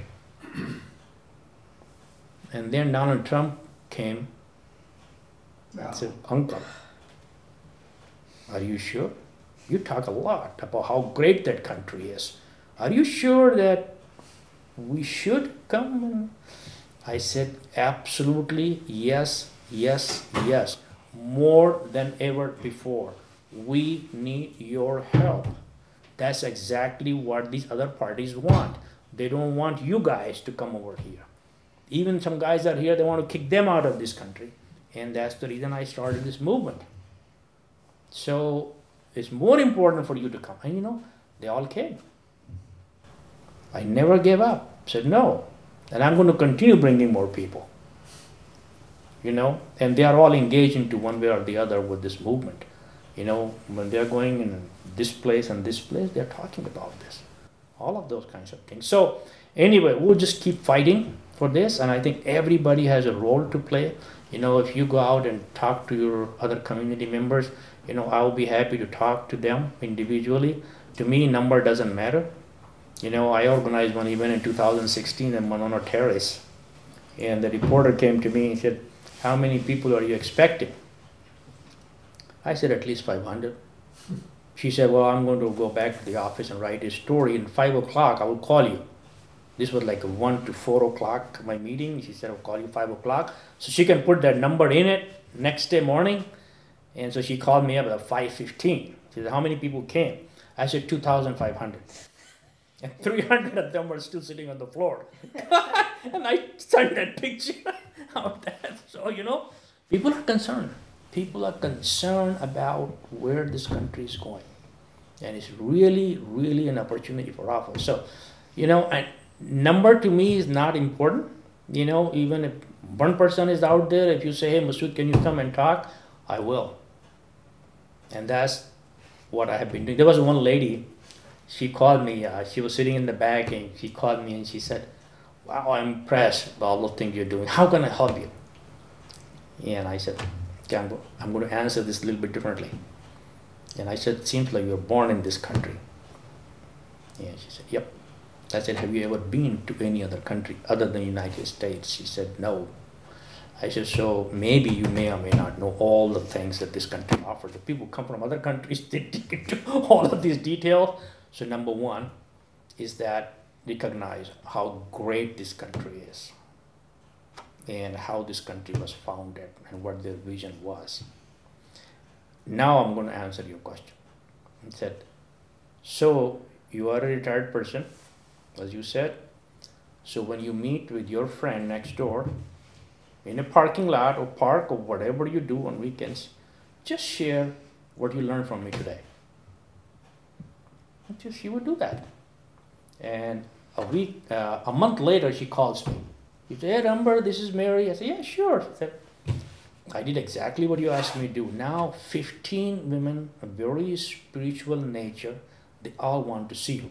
And then Donald Trump came and said, Uncle, are you sure? You talk a lot about how great that country is. Are you sure that we should come? I said, absolutely, yes, yes, yes. More than ever before. We need your help. That's exactly what these other parties want. They don't want you guys to come over here. Even some guys are here, they want to kick them out of this country. And that's the reason I started this movement. So it's more important for you to come. And you know, they all came. I never gave up. Said no. And I'm going to continue bringing more people. You know, and they are all engaged into one way or the other with this movement. You know, when they're going in this place and this place, they're talking about this. All of those kinds of things. So anyway, we'll just keep fighting for this, and I think everybody has a role to play. You know, if you go out and talk to your other community members, you know, I'll be happy to talk to them individually. To me, number doesn't matter. You know, I organized one event in two thousand sixteen in Monona Terrace, and the reporter came to me and said, how many people are you expecting? I said, at least five hundred. She said, well, I'm going to go back to the office and write a story. And five o'clock, I will call you. This was like a one to four o'clock, my meeting. She said, I'll call you five o'clock. So she can put that number in it next day morning. And so she called me up at five fifteen. She said, how many people came? I said, two thousand five hundred. And three hundred of them were still sitting on the floor. And I sent that picture of that. So, you know, people are concerned. People are concerned about where this country is going. And it's really, really an opportunity for all of us. So, you know, and number to me is not important. You know, even if one person is out there, if you say, hey, Masood, can you come and talk? I will. And that's what I have been doing. There was one lady, she called me, uh, she was sitting in the back and she called me and she said, wow, I'm impressed with all the things you're doing. How can I help you? And I said, okay, I'm, go- I'm going to answer this a little bit differently. And I said, it seems like you're born in this country. And she said, yep. I said, have you ever been to any other country other than the United States? She said, no. I said, so maybe you may or may not know all the things that this country offers. The people who come from other countries, they dig into all of these details. So number one is that recognize how great this country is and how this country was founded and what their vision was. Now I'm going to answer your question. He said, so you are a retired person, as you said. So when you meet with your friend next door in a parking lot or park or whatever you do on weekends, just share what you learned from me today. And just she would do that. And a week, uh, a month later, she calls me. She said, hey, Amber, this is Mary. I said, yeah, sure. I said, I did exactly what you asked me to do. Now, fifteen women of very spiritual nature, they all want to see you.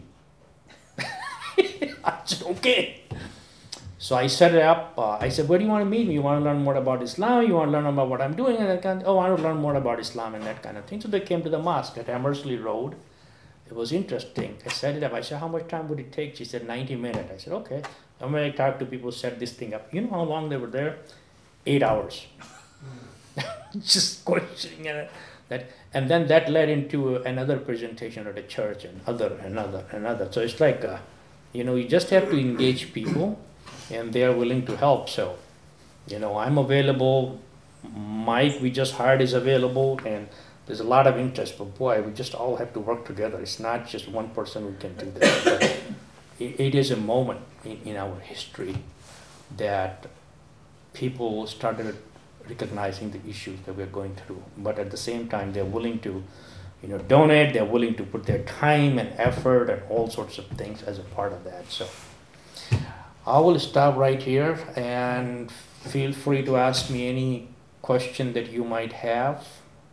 I said, okay. So I set it up. Uh, I said, where do you want to meet me? You want to learn more about Islam? You want to learn about what I'm doing? And that kind of, oh, I want to learn more about Islam and that kind of thing. So they came to the mosque at Emersley Road. It was interesting. I set it up. I said, how much time would it take? She said, ninety minutes. I said, okay. And when I talked to people, set this thing up. You know how long they were there? Eight hours. Just questioning it. That, and then that led into another presentation at a church and other, another, another. So it's like, uh, you know, you just have to engage people and they are willing to help. So, you know, I'm available. Mike, we just hired, is available. And there's a lot of interest, but boy, we just all have to work together. It's not just one person who can do that. But it, it is a moment in, in our history that people started recognizing the issues that we're going through. But at the same time, they're willing to, you know, donate. They're willing to put their time and effort and all sorts of things as a part of that. So I will stop right here and feel free to ask me any question that you might have.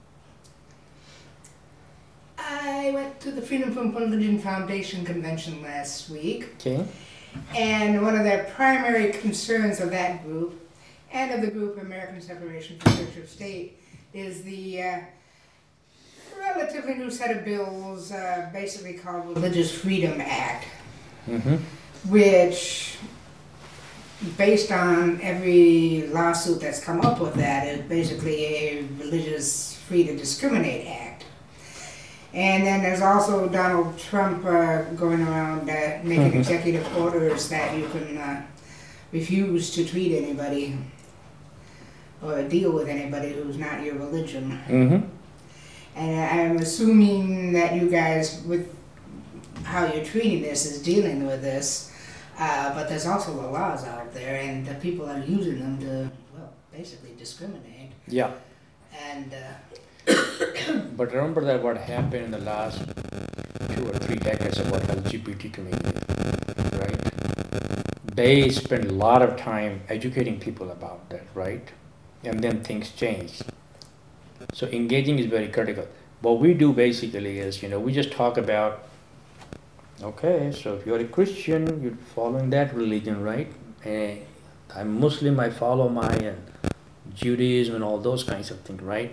I went to the Freedom from Religion Foundation convention last week, Okay. and one of the primary concerns of that group and of the group American Separation from Church of State is the uh, relatively new set of bills, uh, basically called Religious Freedom Act, Mm-hmm. which, based on every lawsuit that's come up with that, is basically a religious free to discriminate act. And then there's also Donald Trump uh, going around uh, making executive orders that you can uh, refuse to treat anybody or deal with anybody who's not your religion. Mm-hmm. And I'm assuming that you guys, with how you're treating this, is dealing with this. Uh, but there's also the laws out there, and the people are using them to, well, basically discriminate. Yeah. And uh, But remember that what happened in the last two or three decades about L G B T community, right? They spend a lot of time educating people about that, right? And then things change. So engaging is very critical. What we do basically is, you know, we just talk about, okay, so if you're a Christian, you're following that religion, right? And I'm Muslim, I follow my and Judaism and all those kinds of things, right?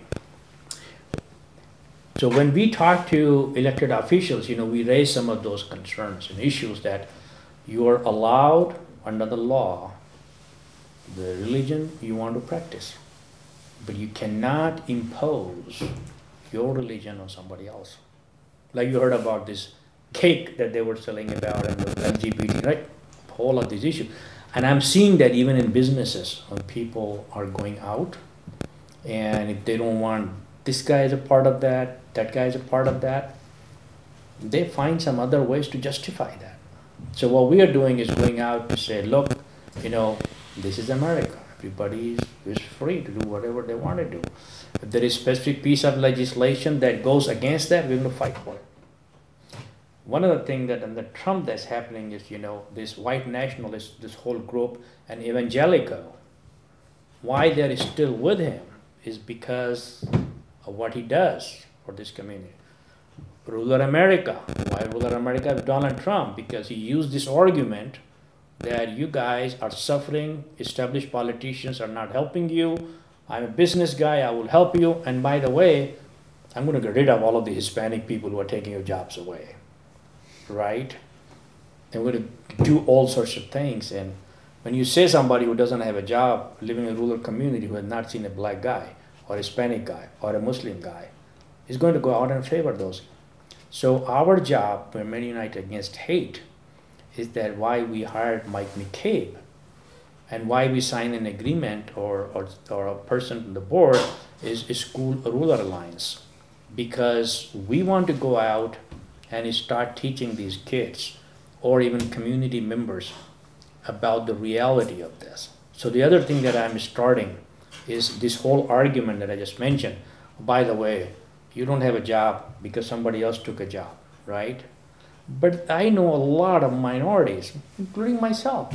So when we talk to elected officials, you know, we raise some of those concerns and issues that you are allowed under the law the religion you want to practice, but you cannot impose your religion on somebody else. Like you heard about this cake that they were selling about and the L G B T, right? All of these issues. And I'm seeing that even in businesses when people are going out and if they don't want this guy is a part of that, that guy is a part of that, they find some other ways to justify that. So what we are doing is going out to say, look, you know, this is America. Everybody is, is free to do whatever they want to do. If there is a specific piece of legislation that goes against that, we're going to fight for it. One of the things that under Trump that's happening is, you know, this white nationalist, this whole group, and evangelical, why they're still with him is because of what he does for this community. Ruler America. Why ruler America is Donald Trump? Because he used this argument that you guys are suffering, established politicians are not helping you. I'm a business guy, I will help you. And by the way, I'm going to get rid of all of the Hispanic people who are taking your jobs away, right? And we're going to do all sorts of things. And when you say somebody who doesn't have a job, living in a rural community, who has not seen a black guy or a Hispanic guy or a Muslim guy, is going to go out and favor those. So our job, when Men Unite Against Hate, is that why we hired Mike McCabe and why we signed an agreement or, or, or a person on the board is, is School Rural Alliance. Because we want to go out and start teaching these kids or even community members about the reality of this. So the other thing that I'm starting is this whole argument that I just mentioned. By the way, you don't have a job because somebody else took a job, right? But I know a lot of minorities, including myself.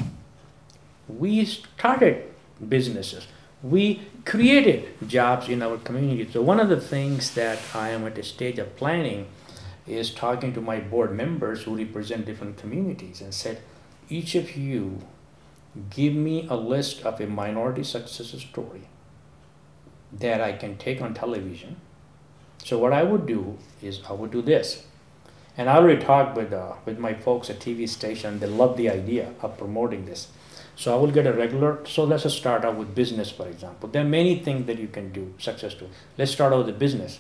We started businesses. We created jobs in our community. So one of the things that I am at the stage of planning is talking to my board members who represent different communities and said, each of you give me a list of a minority success story that I can take on television. So what I would do is I would do this. And I already talked with, uh, with my folks at T V station. They love the idea of promoting this. So I will get a regular, so let's just start out with business, for example. There are many things that you can do, success story. Let's start out with the business.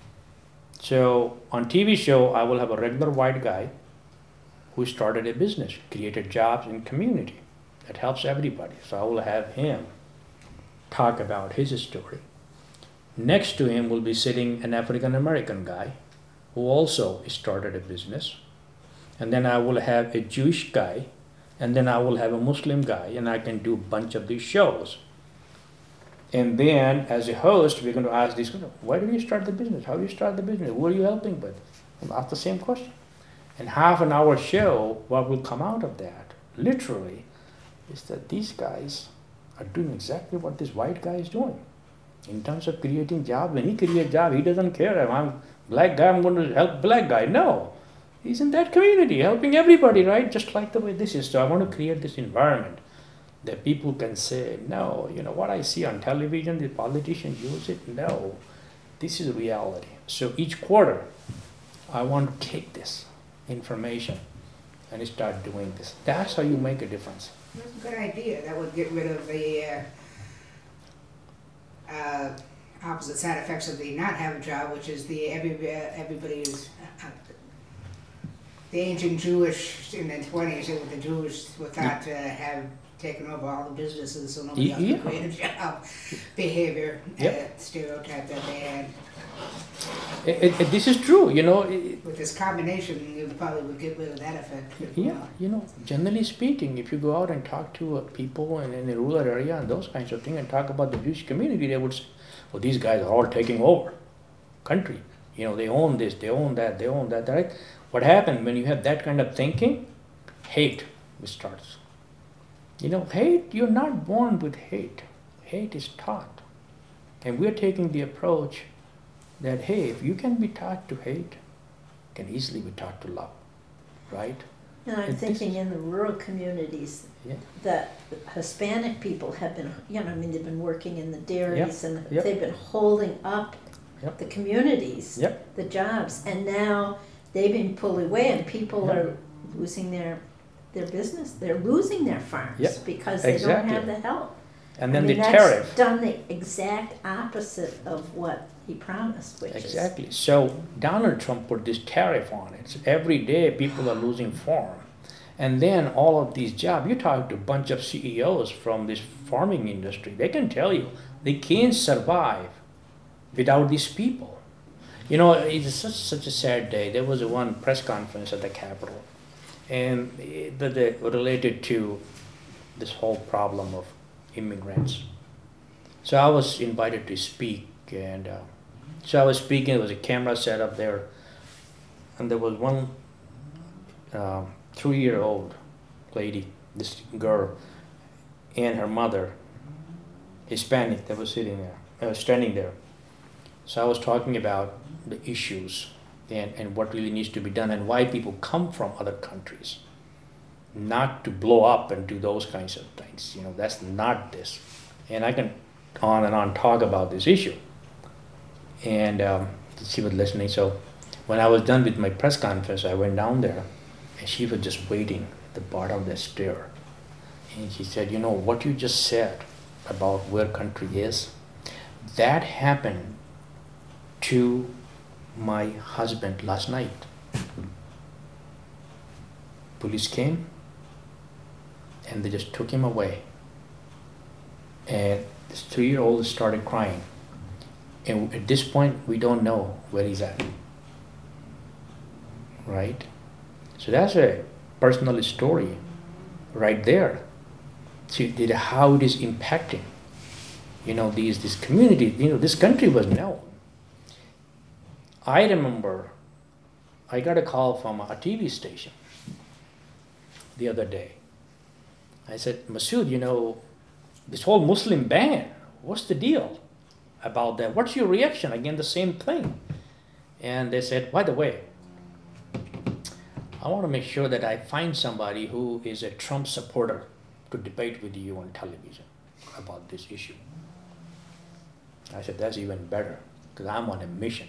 So on T V show, I will have a regular white guy who started a business, created jobs in community. That helps everybody. So I will have him talk about his story. Next to him will be sitting an African American guy who also started a business. And then I will have a Jewish guy, and then I will have a Muslim guy, and I can do a bunch of these shows. And then as a host, we're going to ask these questions. Why did you start the business? How did you start the business? Who are you helping with? And ask the same question. And half an hour show, what will come out of that, literally, is that these guys are doing exactly what this white guy is doing. In terms of creating jobs, when he creates a job, he doesn't care. If I'm a black guy, I'm going to help black guy. No. He's in that community, helping everybody, right? Just like the way this is. So I want to create this environment that people can say, no, you know, what I see on television, the politicians use it. No, this is reality. So each quarter, I want to take this information and start doing this. That's how you make a difference. That's a good idea. That would get rid of the uh, uh, opposite side effects of the not have a job, which is the every uh, everybody's uh, the ancient Jewish in the twenties. The Jews were thought to have taken over all the businesses, so nobody else Yeah. could create a job. Behavior, Yep. uh, stereotype that they had. It, it, it- this is true, you know. It, With this combination, you probably would get rid of that effect. yeah, you know, generally speaking, if you go out and talk to uh, people in, in the rural area and those kinds of things and talk about the Jewish community, they would say, well, these guys are all taking over country. You know, they own this, they own that, they own that, right? What happened when you have that kind of thinking? Hate starts. You know, hate, you're not born with hate. Hate is taught. And we're taking the approach that, hey, if you can be taught to hate, you can easily be taught to love, right? And I'm And this thinking is- in the rural communities, Yeah. that Hispanic people have been, you know, I mean, they've been working in the dairies and yep. they've been holding up Yep. the communities, Yep. the jobs, and now they've been pulled away and people Yep. are losing their their business. They're losing their farms Yep. because they Exactly. don't have the help. And then I mean, the that's tariff. done the exact opposite of what he promised, which is Exactly. So Donald Trump put this tariff on it. So every day people are losing farm. And then all of these jobs, you talk to a bunch of C E Os from this farming industry, they can tell you they can't survive without these people. You know, it's such, such a sad day. There was a one press conference at the Capitol, and it, that that related to this whole problem of immigrants. So I was invited to speak, and uh, so I was speaking. There was a camera set up there, and there was one uh, three-year-old lady, this girl, and her mother, Hispanic, that was sitting there, uh, standing there. So I was talking about the issues and, and what really needs to be done and why people come from other countries. not to blow up and do those kinds of things. You know, that's not this. And I can on and on talk about this issue. And um, she was listening. So when I was done with my press conference, I went down there, and she was just waiting at the bottom of the stair. And she said, you know, what you just said about where country is, that happened to my husband last night. Police came, and they just took him away. And this three-year-old started crying. And at this point, we don't know where he's at. Right? So that's a personal story right there. See how it is impacting, you know, these this community. You know, this country was known. I remember I got a call from a T V station the other day. I said, Masood, you know, this whole Muslim ban, what's the deal about that? What's your reaction? Again, the same thing. And they said, by the way, I want to make sure that I find somebody who is a Trump supporter to debate with you on television about this issue. I said, that's even better, because I'm on a mission.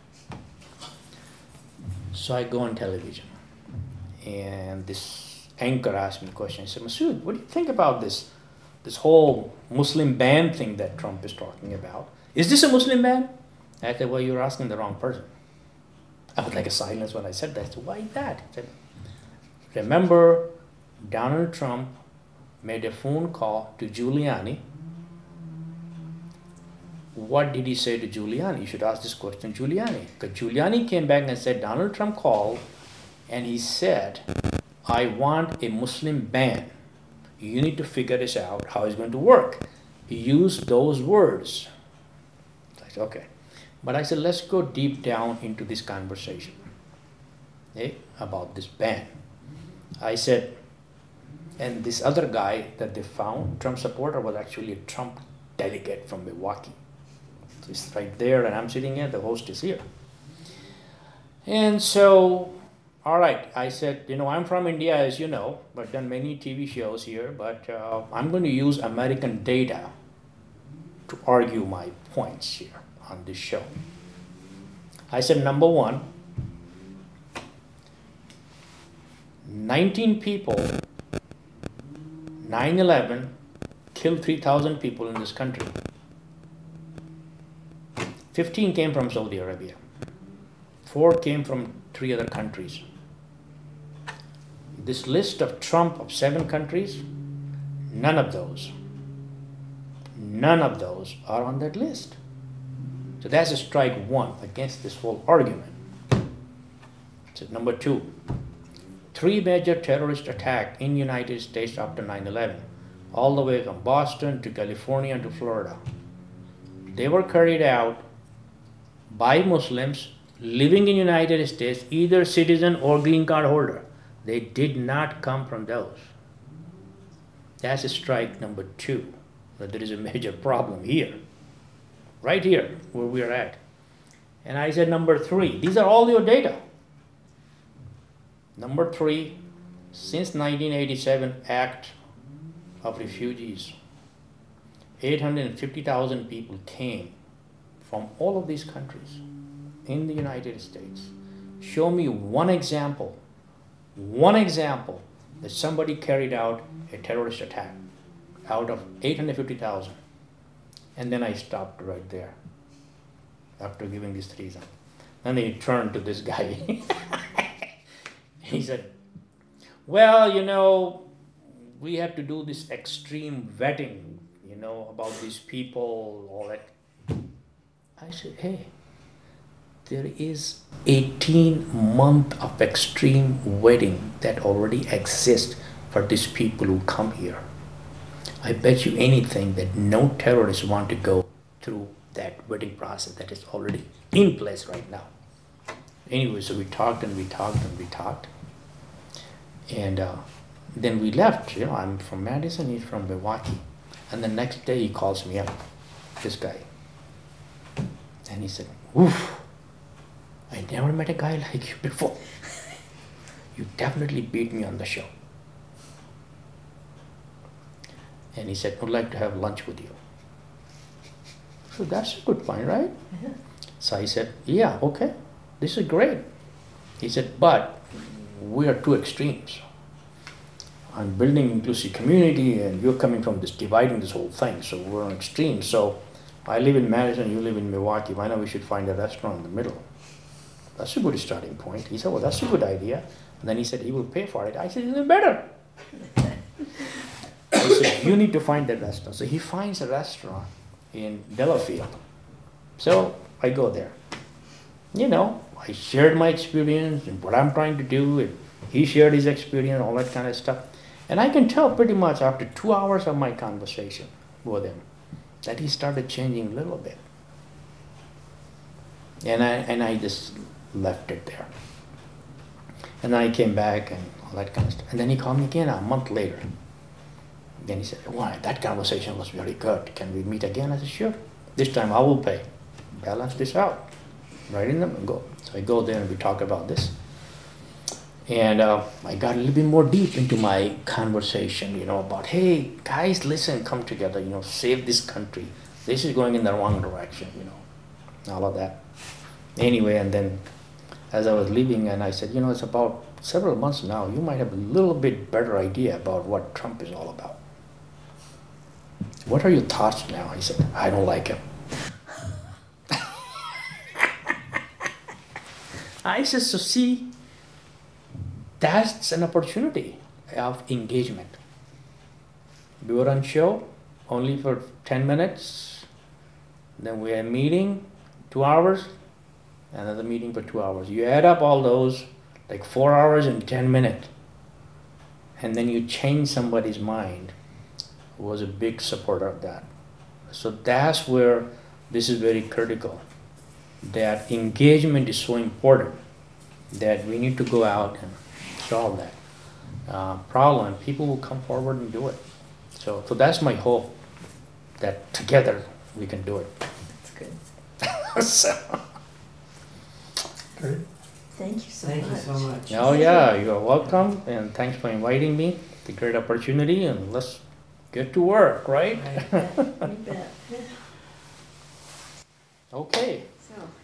So I go on television, and this anchor asked me a question. He said, Masood, what do you think about this, this whole Muslim ban thing that Trump is talking about? Is this a Muslim ban? I said, well, you're asking the wrong person. I was like a silence when I said that. I said, why that? He said, remember, Donald Trump made a phone call to Giuliani. What did he say to Giuliani? You should ask this question to Giuliani. Because Giuliani came back and said, Donald Trump called and he said, I want a Muslim ban. You need to figure this out, how it's going to work. He used those words. I said, okay. But I said, let's go deep down into this conversation, okay, about this ban. I said, and this other guy that they found, Trump supporter, was actually a Trump delegate from Milwaukee. So he's right there, and I'm sitting here, the host is here. And so, all right, I said, you know, I'm from India, as you know, but done many T V shows here, but uh, I'm going to use American data to argue my points here on this show. I said, number one, nineteen people, nine eleven killed three thousand people in this country. fifteen came from Saudi Arabia. Four came from three other countries. This list of Trump of seven countries, none of those, none of those are on that list. So that's a strike one against this whole argument. So number two, three major terrorist attacks in the United States after nine eleven, all the way from Boston to California to Florida. They were carried out by Muslims living in the United States, either citizen or green card holder. They did not come from those. That's a strike number two, that there is a major problem here. Right here, where we are at. And I said, number three, these are all your data. Number three, since nineteen eighty-seven Act of Refugees, eight hundred fifty thousand people came from all of these countries in the United States. Show me one example, one example that somebody carried out a terrorist attack out of eight hundred fifty thousand. And then I stopped right there after giving this reason. Then he turned to this guy. He said, well, you know, we have to do this extreme vetting, you know, about these people, all that. I said, hey, there is eighteen months of extreme vetting that already exists for these people who come here. I bet you anything that no terrorists want to go through that vetting process that is already in place right now. Anyway, so we talked and we talked and we talked. And uh, then we left. You know, I'm from Madison, he's from Milwaukee. And the next day he calls me up, this guy. And he said, oof, I never met a guy like you before. You definitely beat me on the show. And he said, I'd like to have lunch with you. So that's a good point, right? Yeah. So I said, yeah, okay, this is great. He said, but we are two extremes. I'm building inclusive community and you're coming from this, dividing this whole thing. So we're on extremes. So I live in Madison, you live in Milwaukee. Why not we should find a restaurant in the middle? That's a good starting point. He said, well, that's a good idea. And then he said, he will pay for it. I said, even better. I said, you need to find that restaurant. So he finds a restaurant in Delafield. So I go there. You know, I shared my experience and what I'm trying to do. And he shared his experience, all that kind of stuff. And I can tell pretty much after two hours of my conversation with him that he started changing a little bit. And I, and I just left it there. And then I came back and all that kind of stuff. And then he called me again a month later. Then he said, why, that conversation was very good. Can we meet again? I said, sure. This time I will pay. Balance this out. Right in them and go. So I go there and we talk about this. And uh, I got a little bit more deep into my conversation, you know, about, hey, guys, listen, come together, you know, save this country. This is going in the wrong direction, you know, all of that. Anyway, and then as I was leaving, and I said, you know, it's about several months now, you might have a little bit better idea about what Trump is all about. What are your thoughts now? He said, I don't like him. I said, so see, that's an opportunity of engagement. We were on show only for ten minutes, then we had a meeting, two hours, another meeting for two hours. You add up all those, like four hours and ten minutes, and then you change somebody's mind. Was a big supporter of that. So that's where this is very critical, that engagement is so important that we need to go out and solve that uh, problem. People will come forward and do it. So, so that's my hope, that together we can do it. That's good. So, Great. Thank you so Thank much. you so much. oh yeah, you're welcome, and thanks for inviting me. It's a great opportunity, and let's get to work, right? Right. You bet. You bet. Okay. So.